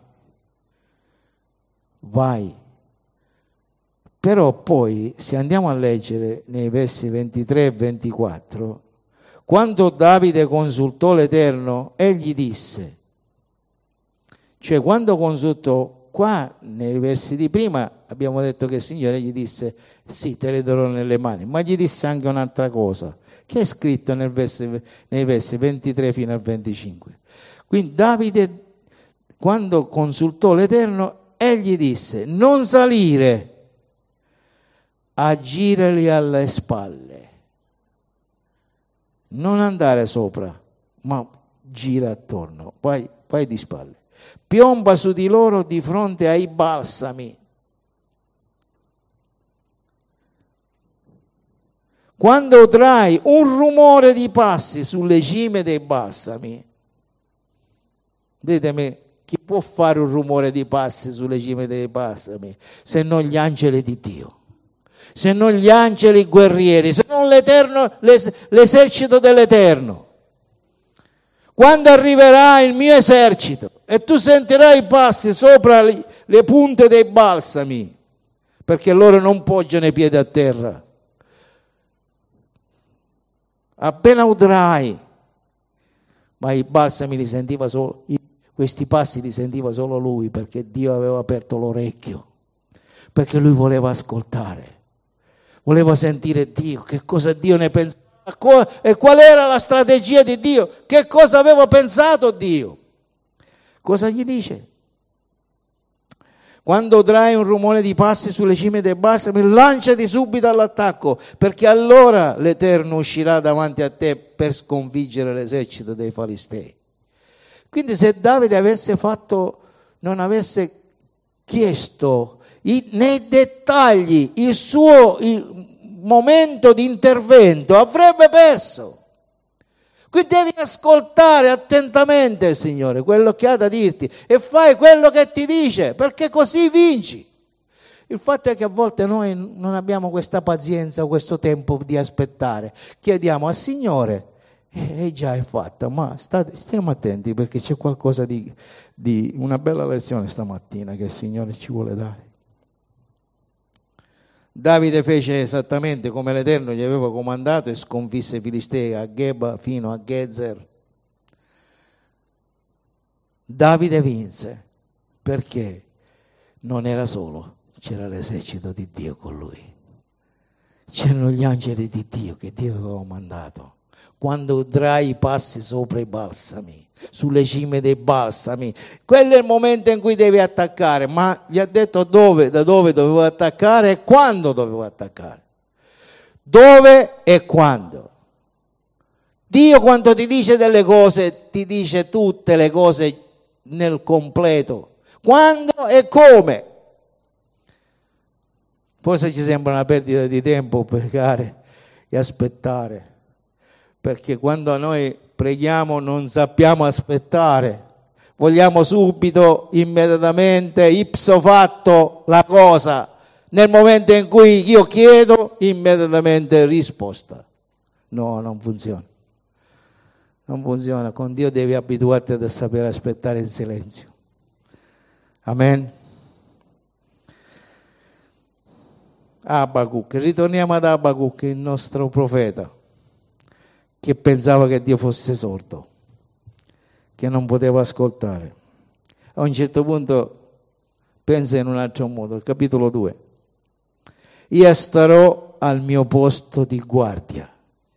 A: Vai. Però poi, se andiamo a leggere nei versi ventitré e ventiquattro, quando Davide consultò l'Eterno, egli disse, cioè quando consultò, qua nei versi di prima abbiamo detto che il Signore gli disse sì, te le darò nelle mani, ma gli disse anche un'altra cosa, che è scritto nel versi, nei versi ventitré fino al venticinque. Quindi Davide, quando consultò l'Eterno, egli disse: non salire, aggirali alle spalle, non andare sopra, ma gira attorno, vai, vai di spalle, piomba su di loro di fronte ai balsami. Quando udrai un rumore di passi sulle cime dei balsami, ditemi, chi può fare un rumore di passi sulle cime dei balsami se non gli angeli di Dio? Se non gli angeli guerrieri, se non l'Eterno, l'esercito dell'Eterno. Quando arriverà il mio esercito e tu sentirai i passi sopra le punte dei balsami, perché loro non poggiano i piedi a terra. Appena udrai, ma i balsami li sentiva solo, questi passi li sentiva solo lui, perché Dio aveva aperto l'orecchio, perché lui voleva ascoltare. Voleva sentire Dio, che cosa Dio ne pensava e qual era la strategia di Dio, che cosa aveva pensato Dio. Cosa gli dice? Quando udrai un rumore di passi sulle cime dei balsami, lanciati subito all'attacco, perché allora l'Eterno uscirà davanti a te per sconfiggere l'esercito dei Filistei. Quindi se Davide avesse fatto, non avesse chiesto I, nei dettagli il suo il momento di intervento, avrebbe perso. Quindi devi ascoltare attentamente il Signore, quello che ha da dirti, e fai quello che ti dice, perché così vinci. Il fatto è che a volte noi non abbiamo questa pazienza o questo tempo di aspettare. Chiediamo al Signore E eh, già è fatta, ma state, stiamo attenti perché c'è qualcosa di, di una bella lezione stamattina che il Signore ci vuole dare. Davide fece esattamente come l'Eterno gli aveva comandato e sconfisse i Filistei a Geba fino a Gezer. Davide vinse perché non era solo, c'era l'esercito di Dio con lui. C'erano gli angeli di Dio che Dio aveva mandato. Quando udrai i passi sopra i balsami, sulle cime dei balsami, quello è il momento in cui devi attaccare, ma gli ha detto dove, da dove dovevo attaccare e quando dovevo attaccare. Dove e quando. Dio quando ti dice delle cose, ti dice tutte le cose nel completo. Quando e come. Forse ci sembra una perdita di tempo pregare e aspettare, perché quando noi preghiamo non sappiamo aspettare, vogliamo subito, immediatamente, ipso fatto la cosa, nel momento in cui io chiedo, immediatamente risposta. No, non funziona. Non funziona, con Dio devi abituarti a sapere aspettare in silenzio. Amen. Abacuc, ritorniamo ad Abacuc, il nostro profeta, che pensava che Dio fosse sordo, che non poteva ascoltare. A un certo punto pensa in un altro modo, il capitolo due. Io starò al mio posto di guardia,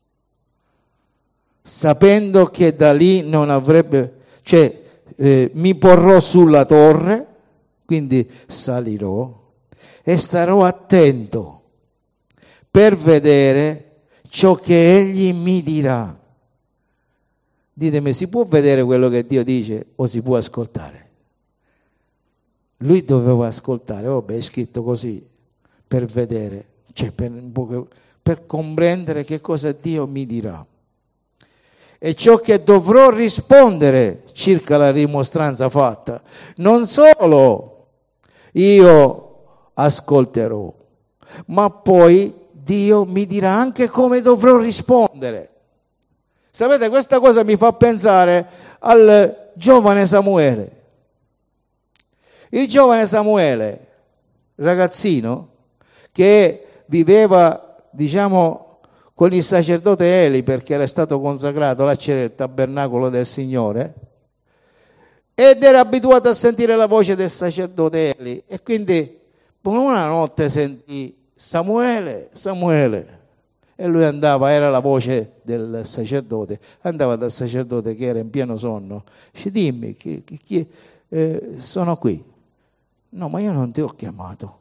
A: sapendo che da lì non avrebbe, cioè eh, mi porrò sulla torre, quindi salirò e starò attento per vedere ciò che egli mi dirà. Ditemi, si può vedere quello che Dio dice o si può ascoltare? Lui doveva ascoltare, oh beh, è scritto così, per vedere, cioè per, per comprendere che cosa Dio mi dirà. E ciò che dovrò rispondere circa la rimostranza fatta. Non solo io ascolterò, ma poi Dio mi dirà anche come dovrò rispondere. Sapete, questa cosa mi fa pensare al giovane Samuele. Il giovane Samuele, ragazzino, che viveva, diciamo, con il sacerdote Eli perché era stato consacrato, là c'era il tabernacolo del Signore, ed era abituato a sentire la voce del sacerdote Eli, e quindi una notte sentì Samuele, Samuele, e lui andava, era la voce del sacerdote, andava dal sacerdote che era in pieno sonno, dice dimmi, chi, chi, chi, eh, sono qui. No, ma io non ti ho chiamato.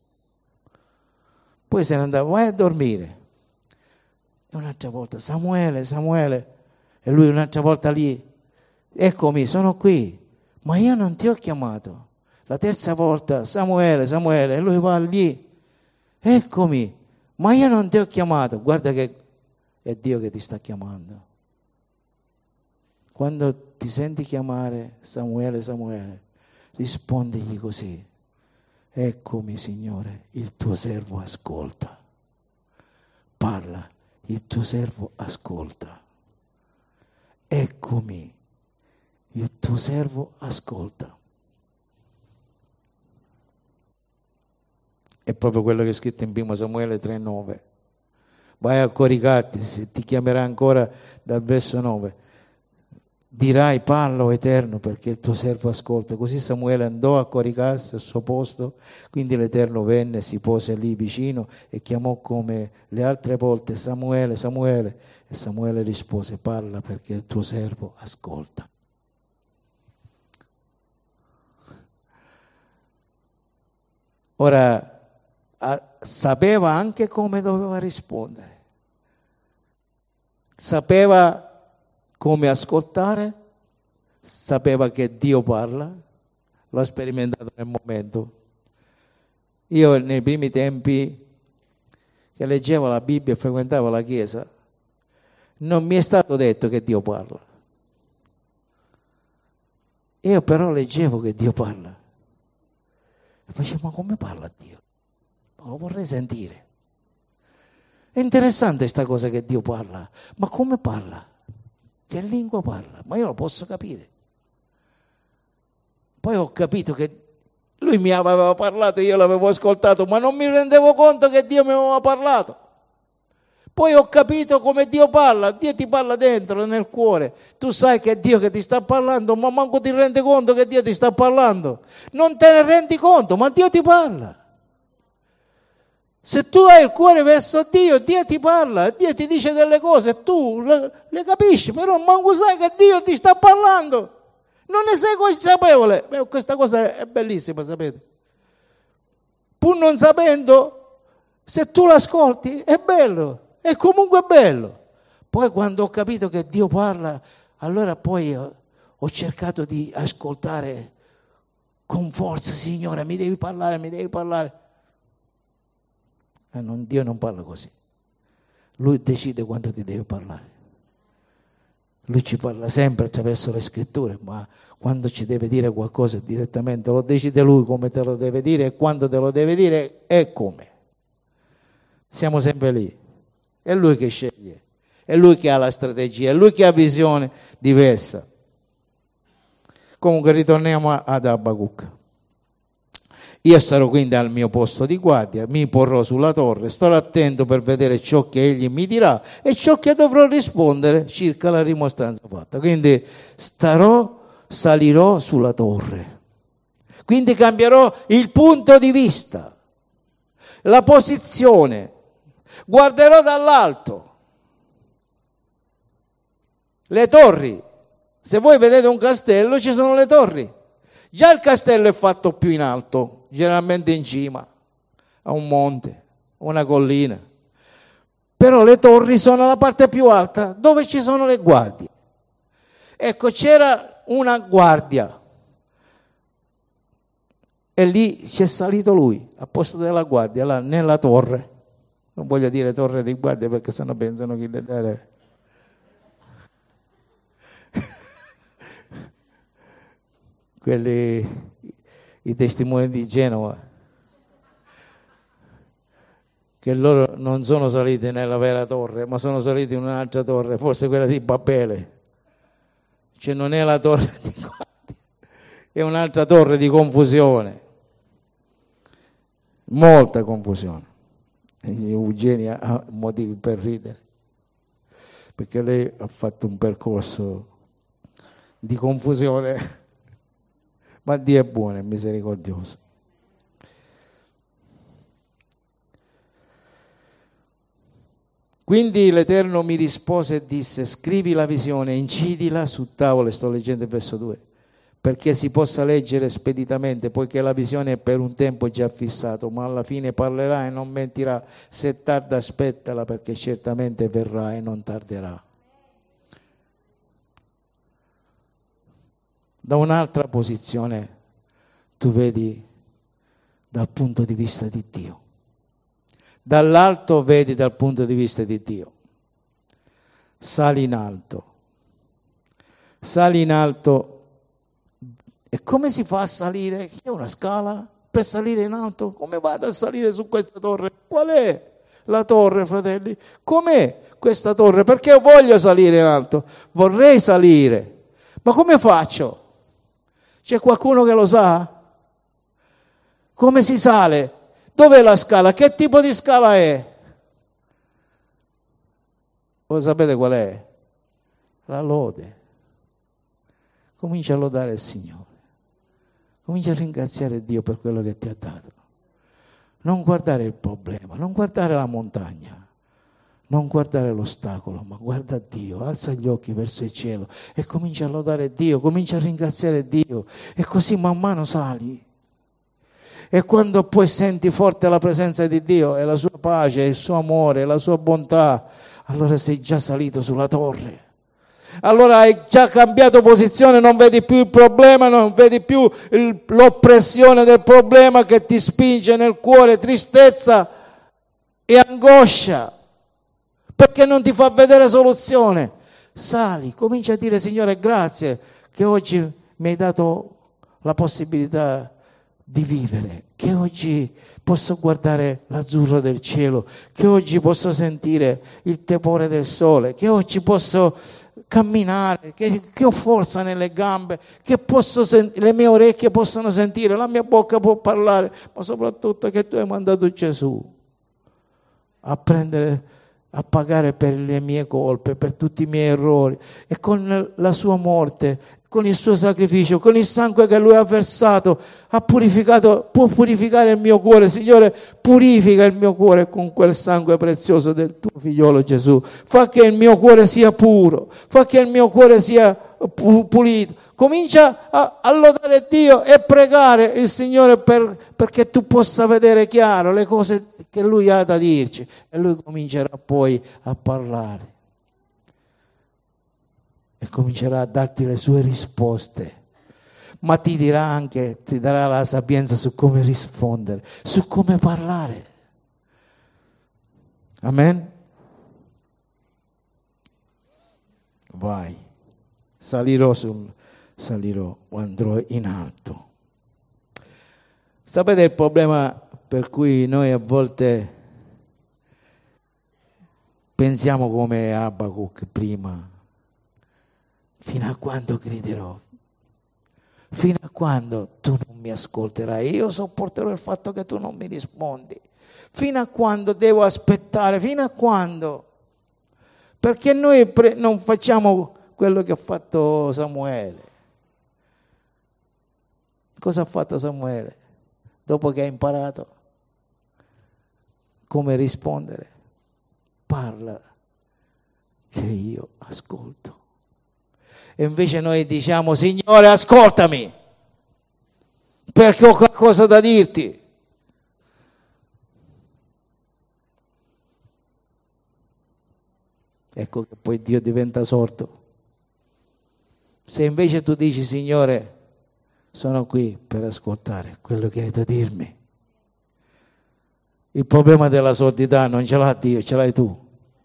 A: Poi se ne andava, vai a dormire. Un'altra volta, Samuele, Samuele, e lui un'altra volta lì, eccomi, sono qui, ma io non ti ho chiamato. La terza volta, Samuele, Samuele, e lui va lì, eccomi, ma io non ti ho chiamato. Guarda che è Dio che ti sta chiamando. Quando ti senti chiamare Samuele, Samuele, rispondigli così: eccomi, Signore, il tuo servo ascolta. Parla, il tuo servo ascolta. Eccomi, il tuo servo ascolta. È proprio quello che è scritto in primo Samuele tre nove. Vai a coricarti, se ti chiamerà ancora dal verso nove. Dirai, parla, o Eterno, perché il tuo servo ascolta. Così Samuele andò a coricarsi al suo posto, quindi l'Eterno venne, si pose lì vicino e chiamò come le altre volte: Samuele, Samuele. E Samuele rispose: parla, perché il tuo servo ascolta. Ora, sapeva anche come doveva rispondere, sapeva come ascoltare, sapeva che Dio parla, l'ho sperimentato nel momento. Io nei primi tempi che leggevo la Bibbia e frequentavo la chiesa, non mi è stato detto che Dio parla. Io però leggevo che Dio parla e facevo: ma come parla Dio? Lo vorrei sentire. È interessante questa cosa che Dio parla, ma come parla? che lingua parla? Ma io lo posso capire. Poi ho capito che lui mi aveva parlato, io l'avevo ascoltato, ma non mi rendevo conto che Dio mi aveva parlato. Poi ho capito come Dio parla. Dio ti parla dentro, nel cuore. Tu sai che è Dio che ti sta parlando, ma manco ti rendi conto che Dio ti sta parlando. Non te ne rendi conto, ma Dio ti parla. Se tu hai il cuore verso Dio, Dio ti parla, Dio ti dice delle cose, tu le, le capisci, però manco sai che Dio ti sta parlando. Non ne sei consapevole. Beh, questa cosa è bellissima, sapete. Pur non sapendo, se tu l'ascolti, è bello. È comunque bello. Poi quando ho capito che Dio parla, allora poi ho, ho cercato di ascoltare con forza. Signore, mi devi parlare, mi devi parlare. Eh, non, Dio non parla così. Lui decide quando ti deve parlare. Lui ci parla sempre attraverso le scritture, ma quando ci deve dire qualcosa direttamente lo decide Lui come te lo deve dire e quando te lo deve dire e come. Siamo sempre lì. È Lui che sceglie, è Lui che ha la strategia, è Lui che ha visione diversa. Comunque ritorniamo ad Abacuc. Io starò quindi al mio posto di guardia, mi porrò sulla torre, starò attento per vedere ciò che egli mi dirà e ciò che dovrò rispondere circa la rimostranza fatta. Quindi starò, salirò sulla torre. Quindi cambierò il punto di vista, la posizione. Guarderò dall'alto. Le torri. Se voi vedete un castello, ci sono le torri. Già il castello è fatto più in alto, generalmente in cima, a un monte, una collina. Però le torri sono la parte più alta, dove ci sono le guardie. Ecco, c'era una guardia. E lì c'è salito lui, a posto della guardia, là nella torre. Non voglio dire torre di guardia perché sennò pensano che le dare. Quelli, i testimoni di Genova, che loro non sono saliti nella vera torre, ma sono saliti in un'altra torre, forse quella di Babele. Cioè non è la torre di guardia, è un'altra torre di confusione. Molta confusione. Eugenia ha motivi per ridere, perché lei ha fatto un percorso di confusione, ma Dio è buono e misericordioso. Quindi l'Eterno mi rispose e disse: scrivi la visione, incidila su tavole, sto leggendo il verso due, perché si possa leggere speditamente, poiché la visione è per un tempo già fissato, ma alla fine parlerà e non mentirà. Se tarda, aspettala, perché certamente verrà e non tarderà. Da un'altra posizione tu vedi dal punto di vista di Dio. Dall'alto vedi dal punto di vista di Dio. Sali in alto. Sali in alto. E come si fa a salire? C'è una scala per salire in alto? Come vado a salire su questa torre? Qual è la torre, fratelli? Com'è questa torre? Perché voglio salire in alto? Vorrei salire. Ma come faccio? C'è qualcuno che lo sa? Come si sale? Dov'è la scala? Che tipo di scala è? Voi sapete qual è? La lode. Comincia a lodare il Signore. Comincia a ringraziare Dio per quello che ti ha dato. Non guardare il problema, non guardare la montagna, non guardare l'ostacolo, ma guarda Dio, alza gli occhi verso il cielo e comincia a lodare Dio, comincia a ringraziare Dio e così man mano sali. E quando poi senti forte la presenza di Dio e la sua pace, il suo amore, la sua bontà, allora sei già salito sulla torre. Allora hai già cambiato posizione, non vedi più il problema, non vedi più il, l'oppressione del problema che ti spinge nel cuore tristezza e angoscia, perché non ti fa vedere soluzione. Sali, comincia a dire: Signore, grazie che oggi mi hai dato la possibilità di vivere, che oggi posso guardare l'azzurro del cielo, che oggi posso sentire il tepore del sole, che oggi posso camminare, che, che ho forza nelle gambe, che posso sent- le mie orecchie possono sentire, la mia bocca può parlare, ma soprattutto che tu hai mandato Gesù a prendere, a pagare per le mie colpe, per tutti i miei errori, e con la sua morte, con il suo sacrificio, con il sangue che lui ha versato, ha purificato, può purificare il mio cuore. Signore, purifica il mio cuore con quel sangue prezioso del tuo figliolo Gesù. Fa che il mio cuore sia puro, fa che il mio cuore sia pulito. Comincia a, a lodare Dio e pregare il Signore per, perché tu possa vedere chiaro le cose che lui ha da dirci, e lui comincerà poi a parlare e comincerà a darti le sue risposte, ma ti dirà anche, ti darà la sapienza su come rispondere, su come parlare. Amen? Vai, salirò, sul, salirò, andrò in alto. Sapete il problema per cui noi a volte pensiamo come Abacuc prima? Fino a quando griderò? Fino a quando tu non mi ascolterai? Io sopporterò il fatto che tu non mi rispondi. Fino a quando devo aspettare? Fino a quando? Perché noi pre- non facciamo quello che ha fatto Samuele. Cosa ha fatto Samuele? Dopo che ha imparato come rispondere, parla che io ascolto. E invece noi diciamo: Signore, ascoltami, perché ho qualcosa da dirti. Ecco che poi Dio diventa sordo. Se invece tu dici: Signore, sono qui per ascoltare quello che hai da dirmi. Il problema della sordità non ce l'ha Dio, ce l'hai tu.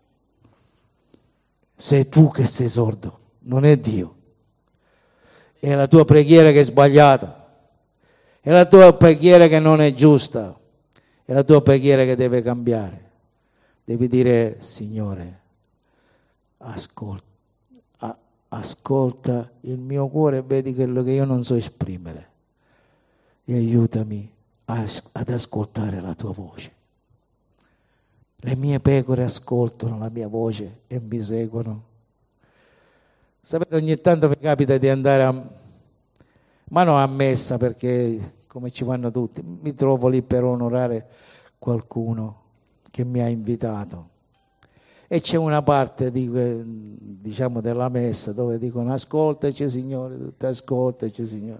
A: Sei tu che sei sordo, non è Dio. È la tua preghiera che è sbagliata, è la tua preghiera che non è giusta, è la tua preghiera che deve cambiare. Devi dire: Signore, ascolta, ascolta il mio cuore, vedi quello che io non so esprimere e aiutami ad ascoltare la tua voce. Le mie pecore ascoltano la mia voce e mi seguono. Sapete, ogni tanto mi capita di andare a, ma non a messa, perché come ci vanno tutti, mi trovo lì per onorare qualcuno che mi ha invitato. E c'è una parte di, diciamo, della messa dove dicono: ascoltaci Signore, ascoltaci Signore.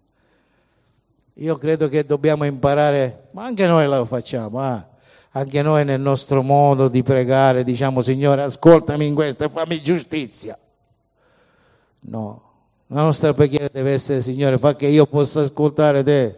A: Io credo che dobbiamo imparare, ma anche noi lo facciamo, eh? Anche noi nel nostro modo di pregare diciamo: Signore, ascoltami in questo e fammi giustizia. No, la nostra preghiera deve essere: Signore, fa che io possa ascoltare te,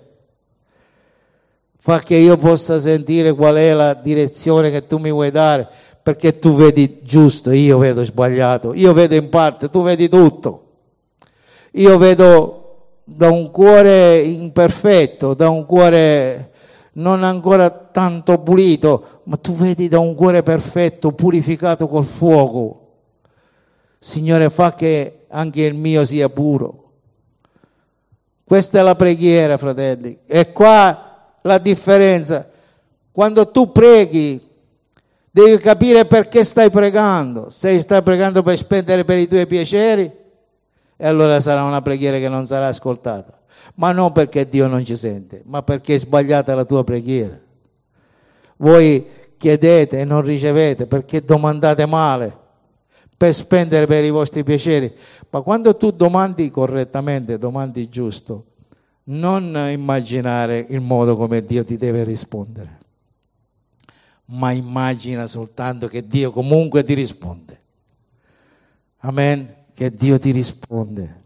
A: fa che io possa sentire qual è la direzione che tu mi vuoi dare, perché tu vedi giusto, io vedo sbagliato, io vedo in parte, tu vedi tutto. Io vedo da un cuore imperfetto, da un cuore non ancora tanto pulito, ma tu vedi da un cuore perfetto, purificato col fuoco. Signore, fa che anche il mio sia puro. Questa è la preghiera, fratelli. E qua la differenza. Quando tu preghi, devi capire perché stai pregando. Se stai pregando per spendere per i tuoi piaceri, e allora sarà una preghiera che non sarà ascoltata. Ma non perché Dio non ci sente, ma perché è sbagliata la tua preghiera. Voi chiedete e non ricevete perché domandate male, per spendere per i vostri piaceri. Ma quando tu domandi correttamente, domandi giusto, non immaginare il modo come Dio ti deve rispondere, ma immagina soltanto che Dio comunque ti risponde. Amen? Che Dio ti risponde.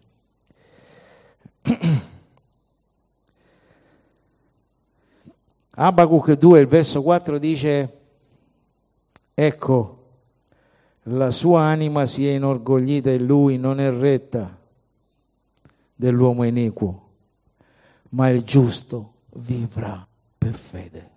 A: Abacuc due, il verso quattro dice: ecco, la sua anima si è inorgoglita e lui non è retta dell'uomo iniquo, ma il giusto vivrà per fede.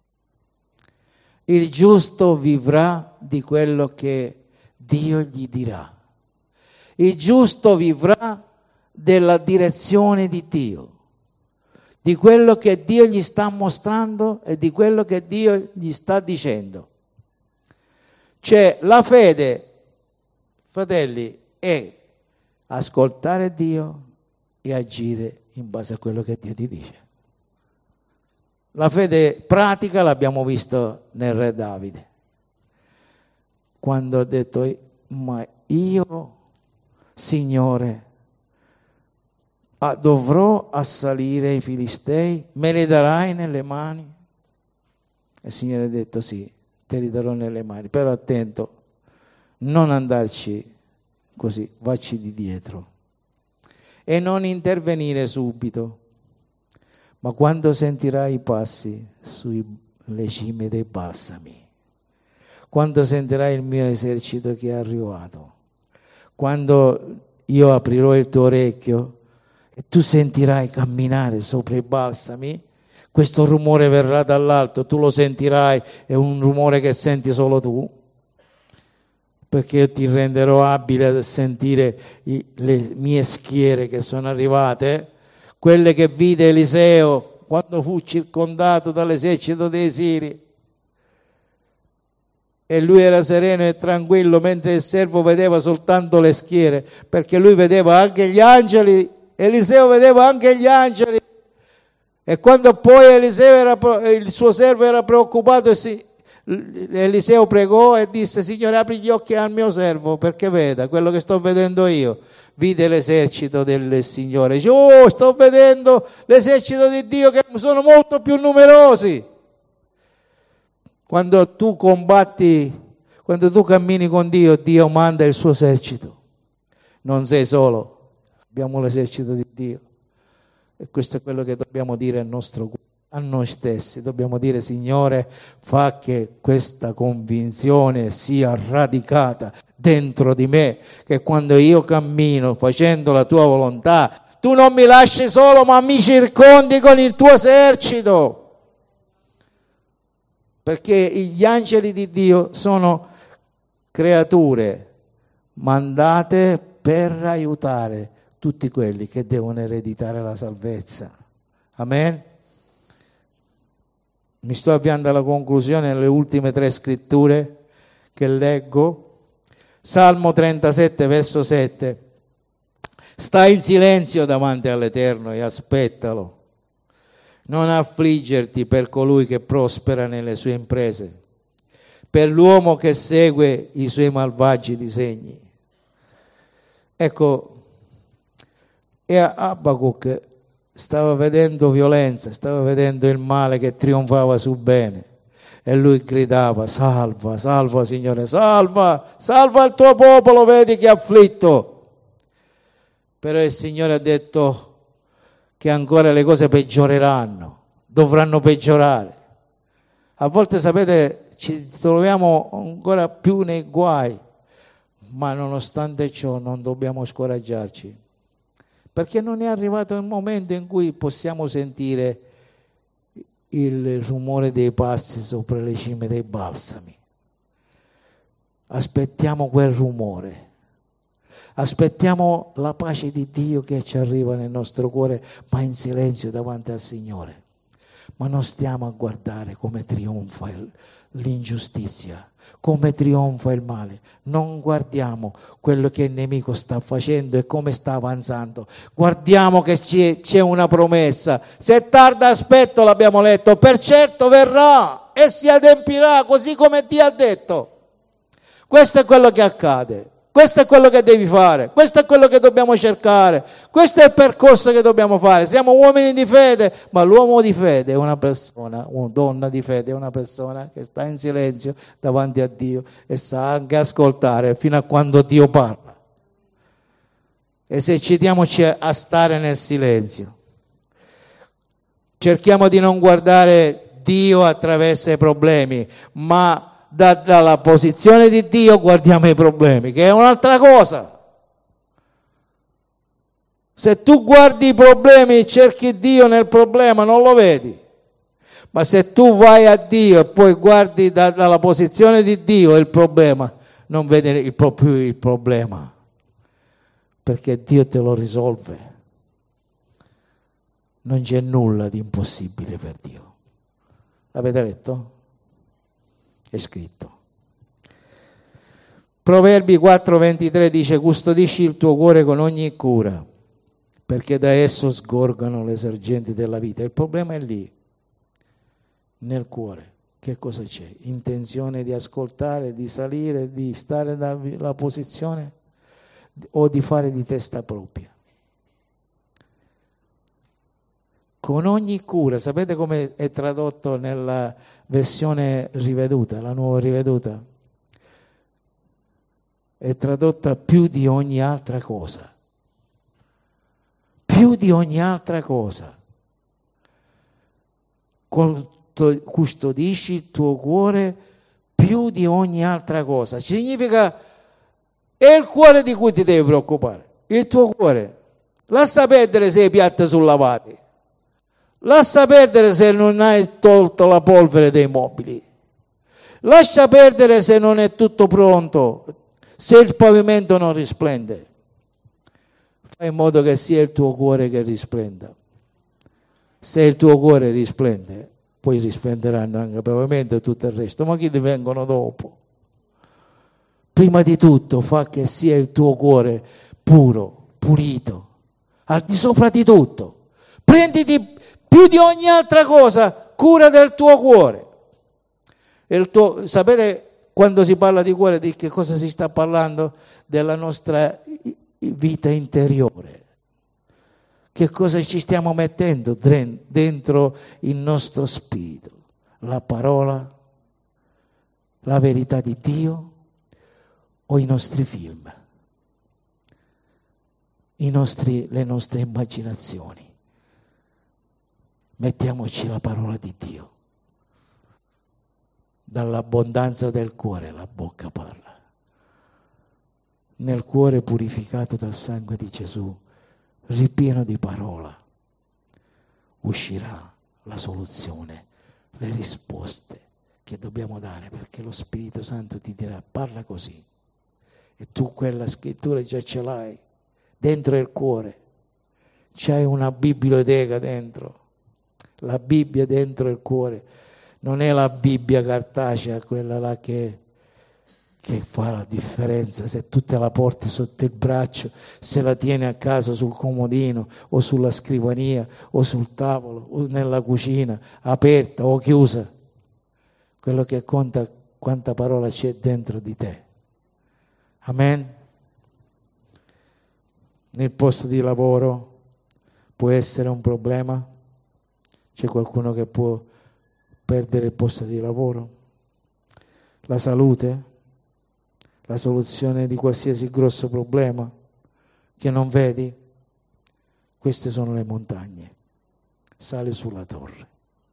A: Il giusto vivrà di quello che Dio gli dirà. Il giusto vivrà della direzione di Dio, di quello che Dio gli sta mostrando e di quello che Dio gli sta dicendo. Cioè la fede, fratelli, è ascoltare Dio e agire in base a quello che Dio ti dice. La fede pratica l'abbiamo visto nel re Davide, quando ha detto: ma io, Signore, dovrò assalire i Filistei, me li darai nelle mani? E il Signore ha detto: sì, te li darò nelle mani, però attento, non andarci così, vacci di dietro e non intervenire subito, ma quando sentirai i passi sulle cime dei balsami, quando sentirai il mio esercito che è arrivato, quando io aprirò il tuo orecchio e tu sentirai camminare sopra i balsami, questo rumore verrà dall'alto, tu lo sentirai, è un rumore che senti solo tu, perché io ti renderò abile a sentire i, le mie schiere che sono arrivate, quelle che vide Eliseo quando fu circondato dall'esercito dei Siri. E lui era sereno e tranquillo, mentre il servo vedeva soltanto le schiere, perché lui vedeva anche gli angeli, Eliseo vedeva anche gli angeli. E quando poi Eliseo era, il suo servo era preoccupato, e si, Eliseo pregò e disse: Signore, apri gli occhi al mio servo perché veda quello che sto vedendo io. Vide l'esercito del Signore, dice: oh, sto vedendo l'esercito di Dio che sono molto più numerosi. Quando tu combatti, quando tu cammini con Dio, Dio manda il suo esercito. Non sei solo, abbiamo l'esercito di Dio. E questo è quello che dobbiamo dire al nostro cuore, a noi stessi. Dobbiamo dire: Signore, fa che questa convinzione sia radicata dentro di me, che quando io cammino facendo la tua volontà, tu non mi lasci solo, ma mi circondi con il tuo esercito. Perché gli angeli di Dio sono creature mandate per aiutare tutti quelli che devono ereditare la salvezza. Amen? Mi sto avviando alla conclusione nelle ultime tre scritture che leggo. Salmo trentasette, verso sette. Stai in silenzio davanti all'Eterno e aspettalo. Non affliggerti per colui che prospera nelle sue imprese, per l'uomo che segue i suoi malvagi disegni. Ecco, e Abacuc stava vedendo violenza, stava vedendo il male che trionfava sul bene, e lui gridava: salva, salva Signore, salva, salva il tuo popolo, vedi che è afflitto. Però il Signore ha detto che ancora le cose peggioreranno, dovranno peggiorare. A volte, sapete, ci troviamo ancora più nei guai, ma nonostante ciò non dobbiamo scoraggiarci, perché non è arrivato il momento in cui possiamo sentire il rumore dei passi sopra le cime dei balsami. Aspettiamo quel rumore. Aspettiamo la pace di Dio che ci arriva nel nostro cuore, ma in silenzio davanti al Signore. Ma non stiamo a guardare come trionfa il, l'ingiustizia, come trionfa il male. Non guardiamo quello che il nemico sta facendo e come sta avanzando. Guardiamo che c'è, c'è una promessa. Se tarda aspetto, l'abbiamo letto, per certo verrà e si adempirà così come Dio ha detto. Questo è quello che accade. Questo è quello che devi fare, questo è quello che dobbiamo cercare, questo è il percorso che dobbiamo fare. Siamo uomini di fede, ma l'uomo di fede è una persona, una donna di fede è una persona che sta in silenzio davanti a Dio e sa anche ascoltare fino a quando Dio parla. Esercitiamoci a stare nel silenzio. Cerchiamo di non guardare Dio attraverso i problemi, ma Da, dalla posizione di Dio guardiamo i problemi, che è un'altra cosa. Se tu guardi i problemi e cerchi Dio nel problema, non lo vedi. Ma se tu vai a Dio e poi guardi da, dalla posizione di Dio il problema, non vedi il, più il problema, perché Dio te lo risolve. Non c'è nulla di impossibile per Dio. L'avete letto? È scritto. Proverbi quattro ventitré dice: custodisci il tuo cuore con ogni cura, perché da esso sgorgano le sorgenti della vita. Il problema è lì, nel cuore. Che cosa c'è? Intenzione di ascoltare, di salire, di stare nella posizione o di fare di testa propria? Con ogni cura. Sapete come è tradotto nella versione riveduta, la nuova riveduta? È tradotta più di ogni altra cosa. Più di ogni altra cosa. Custodisci il tuo cuore più di ogni altra cosa. Significa, è il cuore di cui ti devi preoccupare. Il tuo cuore. Lascia perdere se i piatti sono lavati. Lascia perdere se non hai tolto la polvere dei mobili. Lascia perdere se non è tutto pronto, se il pavimento non risplende. Fai in modo che sia il tuo cuore che risplenda. Se il tuo cuore risplende, poi risplenderanno anche il pavimento e tutto il resto. Ma chi li vengono dopo? Prima di tutto fa che sia il tuo cuore puro, pulito, al di sopra di tutto. Prenditi più di ogni altra cosa cura del tuo cuore. E il tuo, sapete, quando si parla di cuore, di che cosa si sta parlando? Della nostra vita interiore. Che cosa ci stiamo mettendo dentro il nostro spirito? La parola, la verità di Dio o i nostri film? I nostri, le nostre immaginazioni? Mettiamoci la parola di Dio. Dall'abbondanza del cuore la bocca parla. Nel cuore purificato dal sangue di Gesù, ripieno di parola, uscirà la soluzione, le risposte che dobbiamo dare, perché lo Spirito Santo ti dirà: parla così. E tu quella scrittura già ce l'hai dentro il cuore. C'hai una biblioteca dentro. La Bibbia dentro il cuore. Non è la Bibbia cartacea, quella là che, che fa la differenza. Se tu te la porti sotto il braccio, se la tieni a casa sul comodino o sulla scrivania o sul tavolo o nella cucina, aperta o chiusa, quello che conta è quanta parola c'è dentro di te. Amen? Nel posto di lavoro può essere un problema? C'è qualcuno che può perdere il posto di lavoro? La salute? La soluzione di qualsiasi grosso problema che non vedi? Queste sono le montagne. Sali sulla torre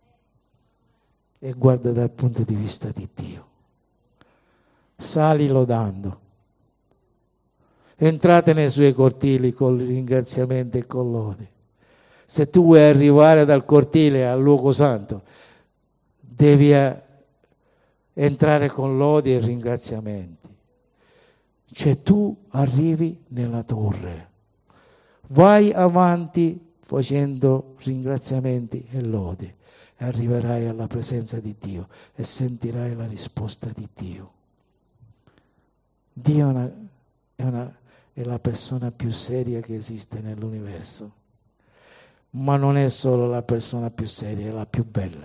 A: e guarda dal punto di vista di Dio. Sali lodando. Entrate nei suoi cortili con ringraziamento e con lode. Se tu vuoi arrivare dal cortile al luogo santo, devi entrare con lodi e ringraziamenti. Cioè tu arrivi nella torre, vai avanti facendo ringraziamenti e lodi e arriverai alla presenza di Dio e sentirai la risposta di Dio. Dio è, una, è, una, è la persona più seria che esiste nell'universo. Ma non è solo la persona più seria, è la più bella,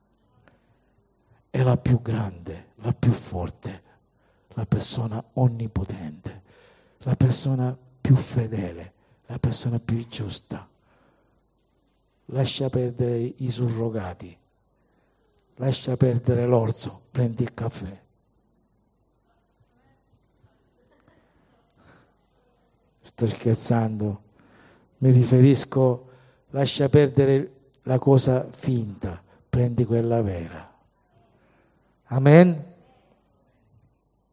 A: è la più grande, la più forte, la persona onnipotente, la persona più fedele, la persona più giusta. Lascia perdere i surrogati, lascia perdere l'orzo, prendi il caffè. Sto scherzando, mi riferisco, lascia perdere la cosa finta, prendi quella vera. Amen?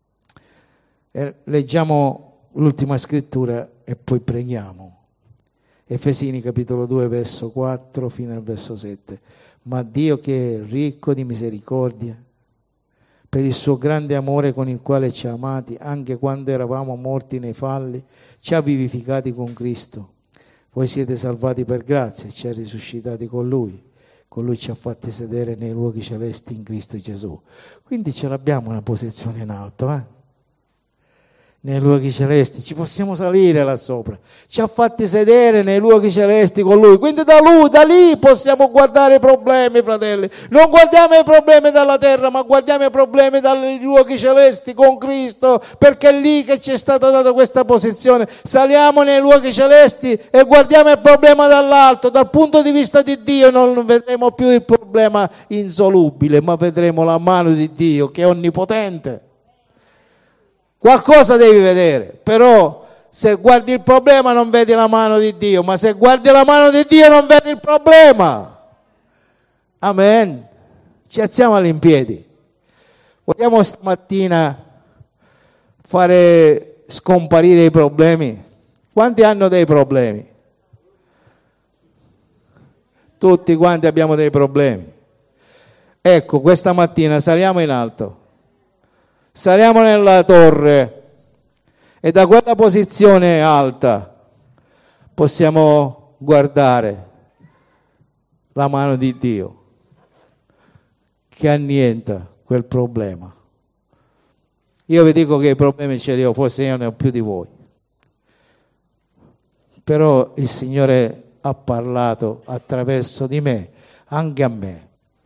A: E leggiamo l'ultima scrittura e poi preghiamo. Efesini capitolo due verso quattro fino al verso sette. Ma Dio, che è ricco di misericordia, per il suo grande amore con il quale ci ha amati, anche quando eravamo morti nei falli, ci ha vivificati con Cristo. Voi siete salvati per grazia, ci ha risuscitati con Lui. Con Lui ci ha fatti sedere nei luoghi celesti in Cristo Gesù. Quindi ce l'abbiamo una posizione in alto, eh? Nei luoghi celesti, ci possiamo salire là sopra. Ci ha fatti sedere nei luoghi celesti con Lui. Quindi da Lui, da lì possiamo guardare i problemi, fratelli. Non guardiamo i problemi dalla terra, ma guardiamo i problemi dai luoghi celesti con Cristo, perché è lì che ci è stata data questa posizione. Saliamo nei luoghi celesti e guardiamo il problema dall'alto. Dal punto di vista di Dio non vedremo più il problema insolubile, ma vedremo la mano di Dio che è onnipotente. Qualcosa devi vedere, però se guardi il problema non vedi la mano di Dio, ma se guardi la mano di Dio non vedi il problema. Amen. Ci alziamo all'impiedi. Vogliamo stamattina fare scomparire i problemi? Quanti hanno dei problemi? Tutti quanti abbiamo dei problemi. Ecco, questa mattina saliamo in alto. Saliamo nella torre e da quella posizione alta possiamo guardare la mano di Dio che annienta quel problema. Io vi dico che i problemi ce li ho, forse io ne ho più di voi, però il Signore ha parlato attraverso di me, anche a me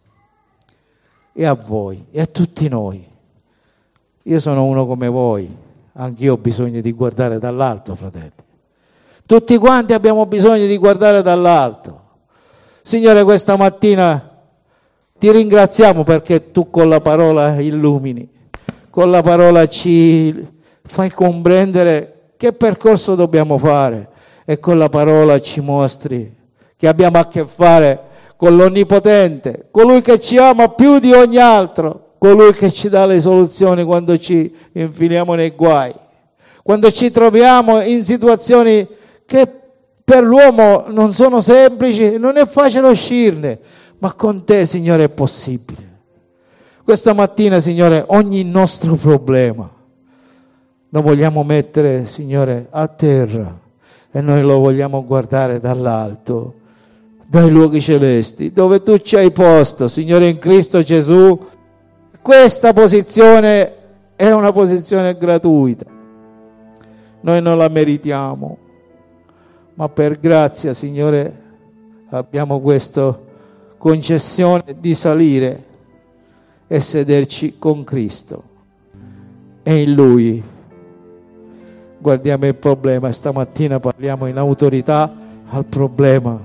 A: e a voi e a tutti noi. Io sono uno come voi, anch'io ho bisogno di guardare dall'alto, fratelli. Tutti quanti abbiamo bisogno di guardare dall'alto. Signore, questa mattina ti ringraziamo perché tu con la parola illumini, con la parola ci fai comprendere che percorso dobbiamo fare e con la parola ci mostri che abbiamo a che fare con l'Onnipotente, colui che ci ama più di ogni altro, colui che ci dà le soluzioni quando ci infiliamo nei guai, quando ci troviamo in situazioni che per l'uomo non sono semplici, non è facile uscirne, ma con te, Signore, è possibile. Questa mattina, Signore, ogni nostro problema lo vogliamo mettere, Signore, a terra e noi lo vogliamo guardare dall'alto, dai luoghi celesti, dove tu ci hai posto, Signore, in Cristo Gesù. Questa posizione è una posizione gratuita. Noi non la meritiamo, ma per grazia, Signore, abbiamo questa concessione di salire e sederci con Cristo. E in Lui guardiamo il problema. Stamattina parliamo in autorità al problema.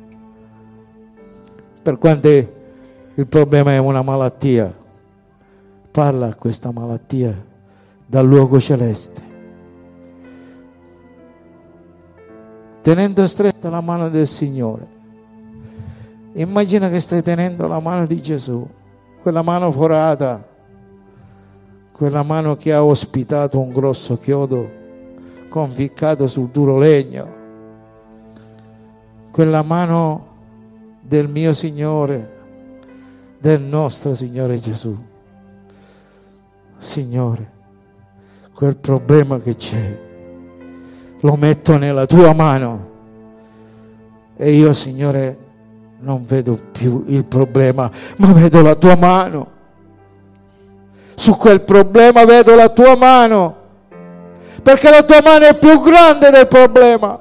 A: Per quanto il problema è una malattia, parla a questa malattia dal luogo celeste, tenendo stretta la mano del Signore. Immagina che stai tenendo la mano di Gesù, quella mano forata, quella mano che ha ospitato un grosso chiodo conficcato sul duro legno, quella mano del mio Signore, del nostro Signore Gesù. Signore, quel problema che c'è lo metto nella tua mano e io, Signore, non vedo più il problema, ma vedo la tua mano. Su quel problema vedo la tua mano, perché la tua mano è più grande del problema.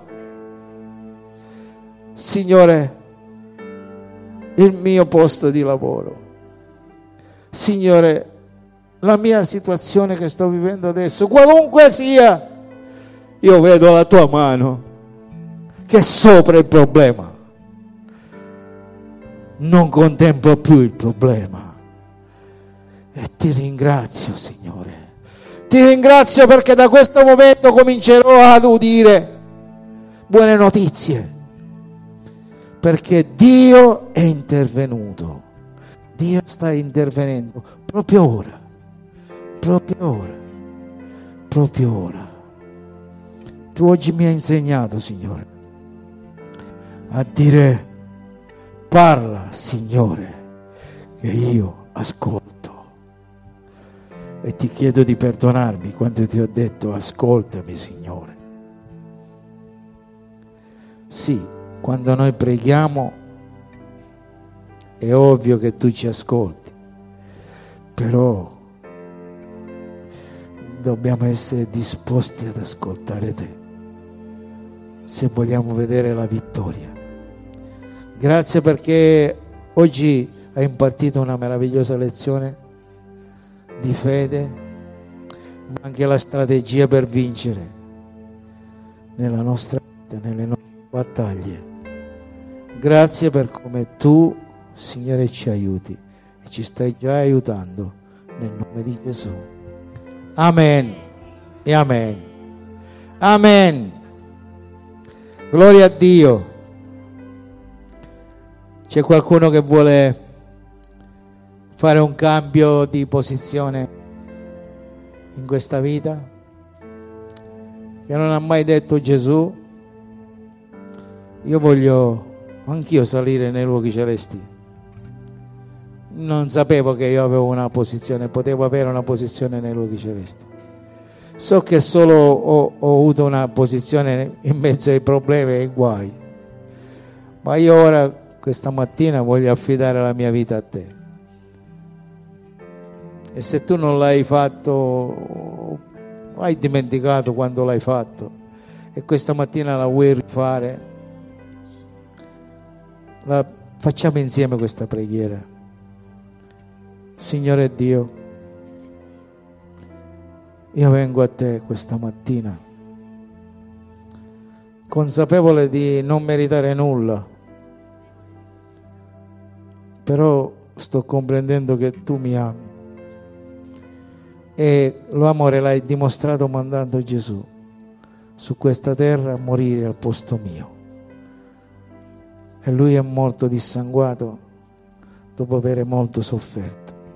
A: Signore, il mio posto di lavoro, Signore, la mia situazione che sto vivendo adesso, qualunque sia, io vedo la tua mano che è sopra il problema. Non contemplo più il problema e ti ringrazio, Signore. Ti ringrazio perché da questo momento comincerò ad udire buone notizie, perché Dio è intervenuto. Dio sta intervenendo proprio ora. Proprio ora, proprio ora. Tu oggi mi hai insegnato, Signore, a dire: parla, Signore, che io ascolto. E ti chiedo di perdonarmi quando ti ho detto: ascoltami, Signore. Sì, quando noi preghiamo è ovvio che tu ci ascolti, però dobbiamo essere disposti ad ascoltare te se vogliamo vedere la vittoria. Grazie perché oggi hai impartito una meravigliosa lezione di fede, ma anche la strategia per vincere nella nostra vita, nelle nostre battaglie. Grazie per come tu, Signore, ci aiuti e ci stai già aiutando nel nome di Gesù. Amen e amen. Amen. Gloria a Dio. C'è qualcuno che vuole fare un cambio di posizione in questa vita? Che non ha mai detto: Gesù, io voglio anch'io salire nei luoghi celesti. Non sapevo che io avevo una posizione, potevo avere una posizione nei luoghi celesti. So che solo ho, ho avuto una posizione in mezzo ai problemi e ai guai, ma io ora, questa mattina, voglio affidare la mia vita a te. E se tu non l'hai fatto, hai dimenticato quando l'hai fatto, e questa mattina la vuoi rifare, la, facciamo insieme questa preghiera. Signore Dio, io vengo a te questa mattina consapevole di non meritare nulla, però sto comprendendo che tu mi ami e l'amore l'hai dimostrato mandando Gesù su questa terra a morire al posto mio, e lui è morto dissanguato dopo aver molto sofferto,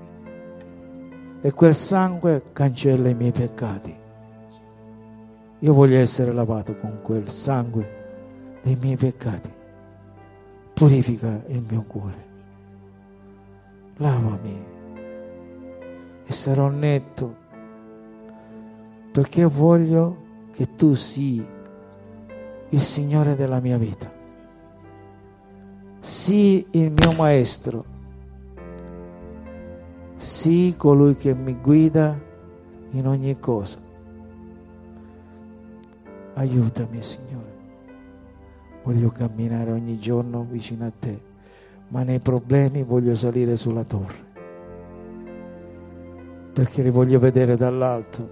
A: e quel sangue cancella i miei peccati. Io voglio essere lavato con quel sangue dei miei peccati. Purifica il mio cuore, lavami e sarò netto, perché voglio che tu sii il Signore della mia vita, sii il mio maestro, sii colui che mi guida in ogni cosa. Aiutami, Signore, voglio camminare ogni giorno vicino a te, ma nei problemi voglio salire sulla torre, perché li voglio vedere dall'alto.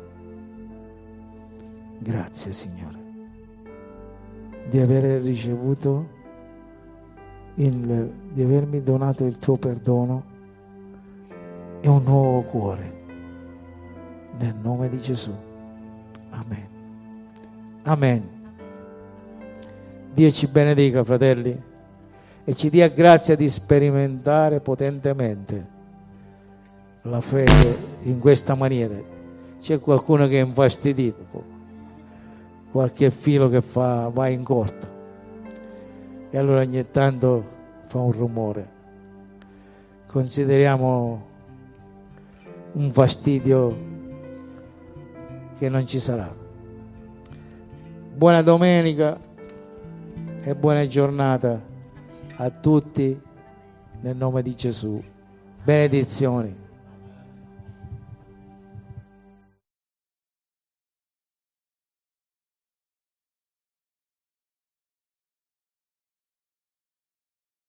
A: Grazie, Signore, di aver ricevuto il, di avermi donato il tuo perdono e un nuovo cuore, nel nome di Gesù. Amen. Amen. Dio ci benedica, fratelli, e ci dia grazia di sperimentare potentemente la fede in questa maniera. C'è qualcuno che è infastidito, qualche filo che fa, va in corto, e allora ogni tanto fa un rumore. Consideriamo un fastidio che non ci sarà. Buona domenica e buona giornata a tutti nel nome di Gesù. Benedizioni.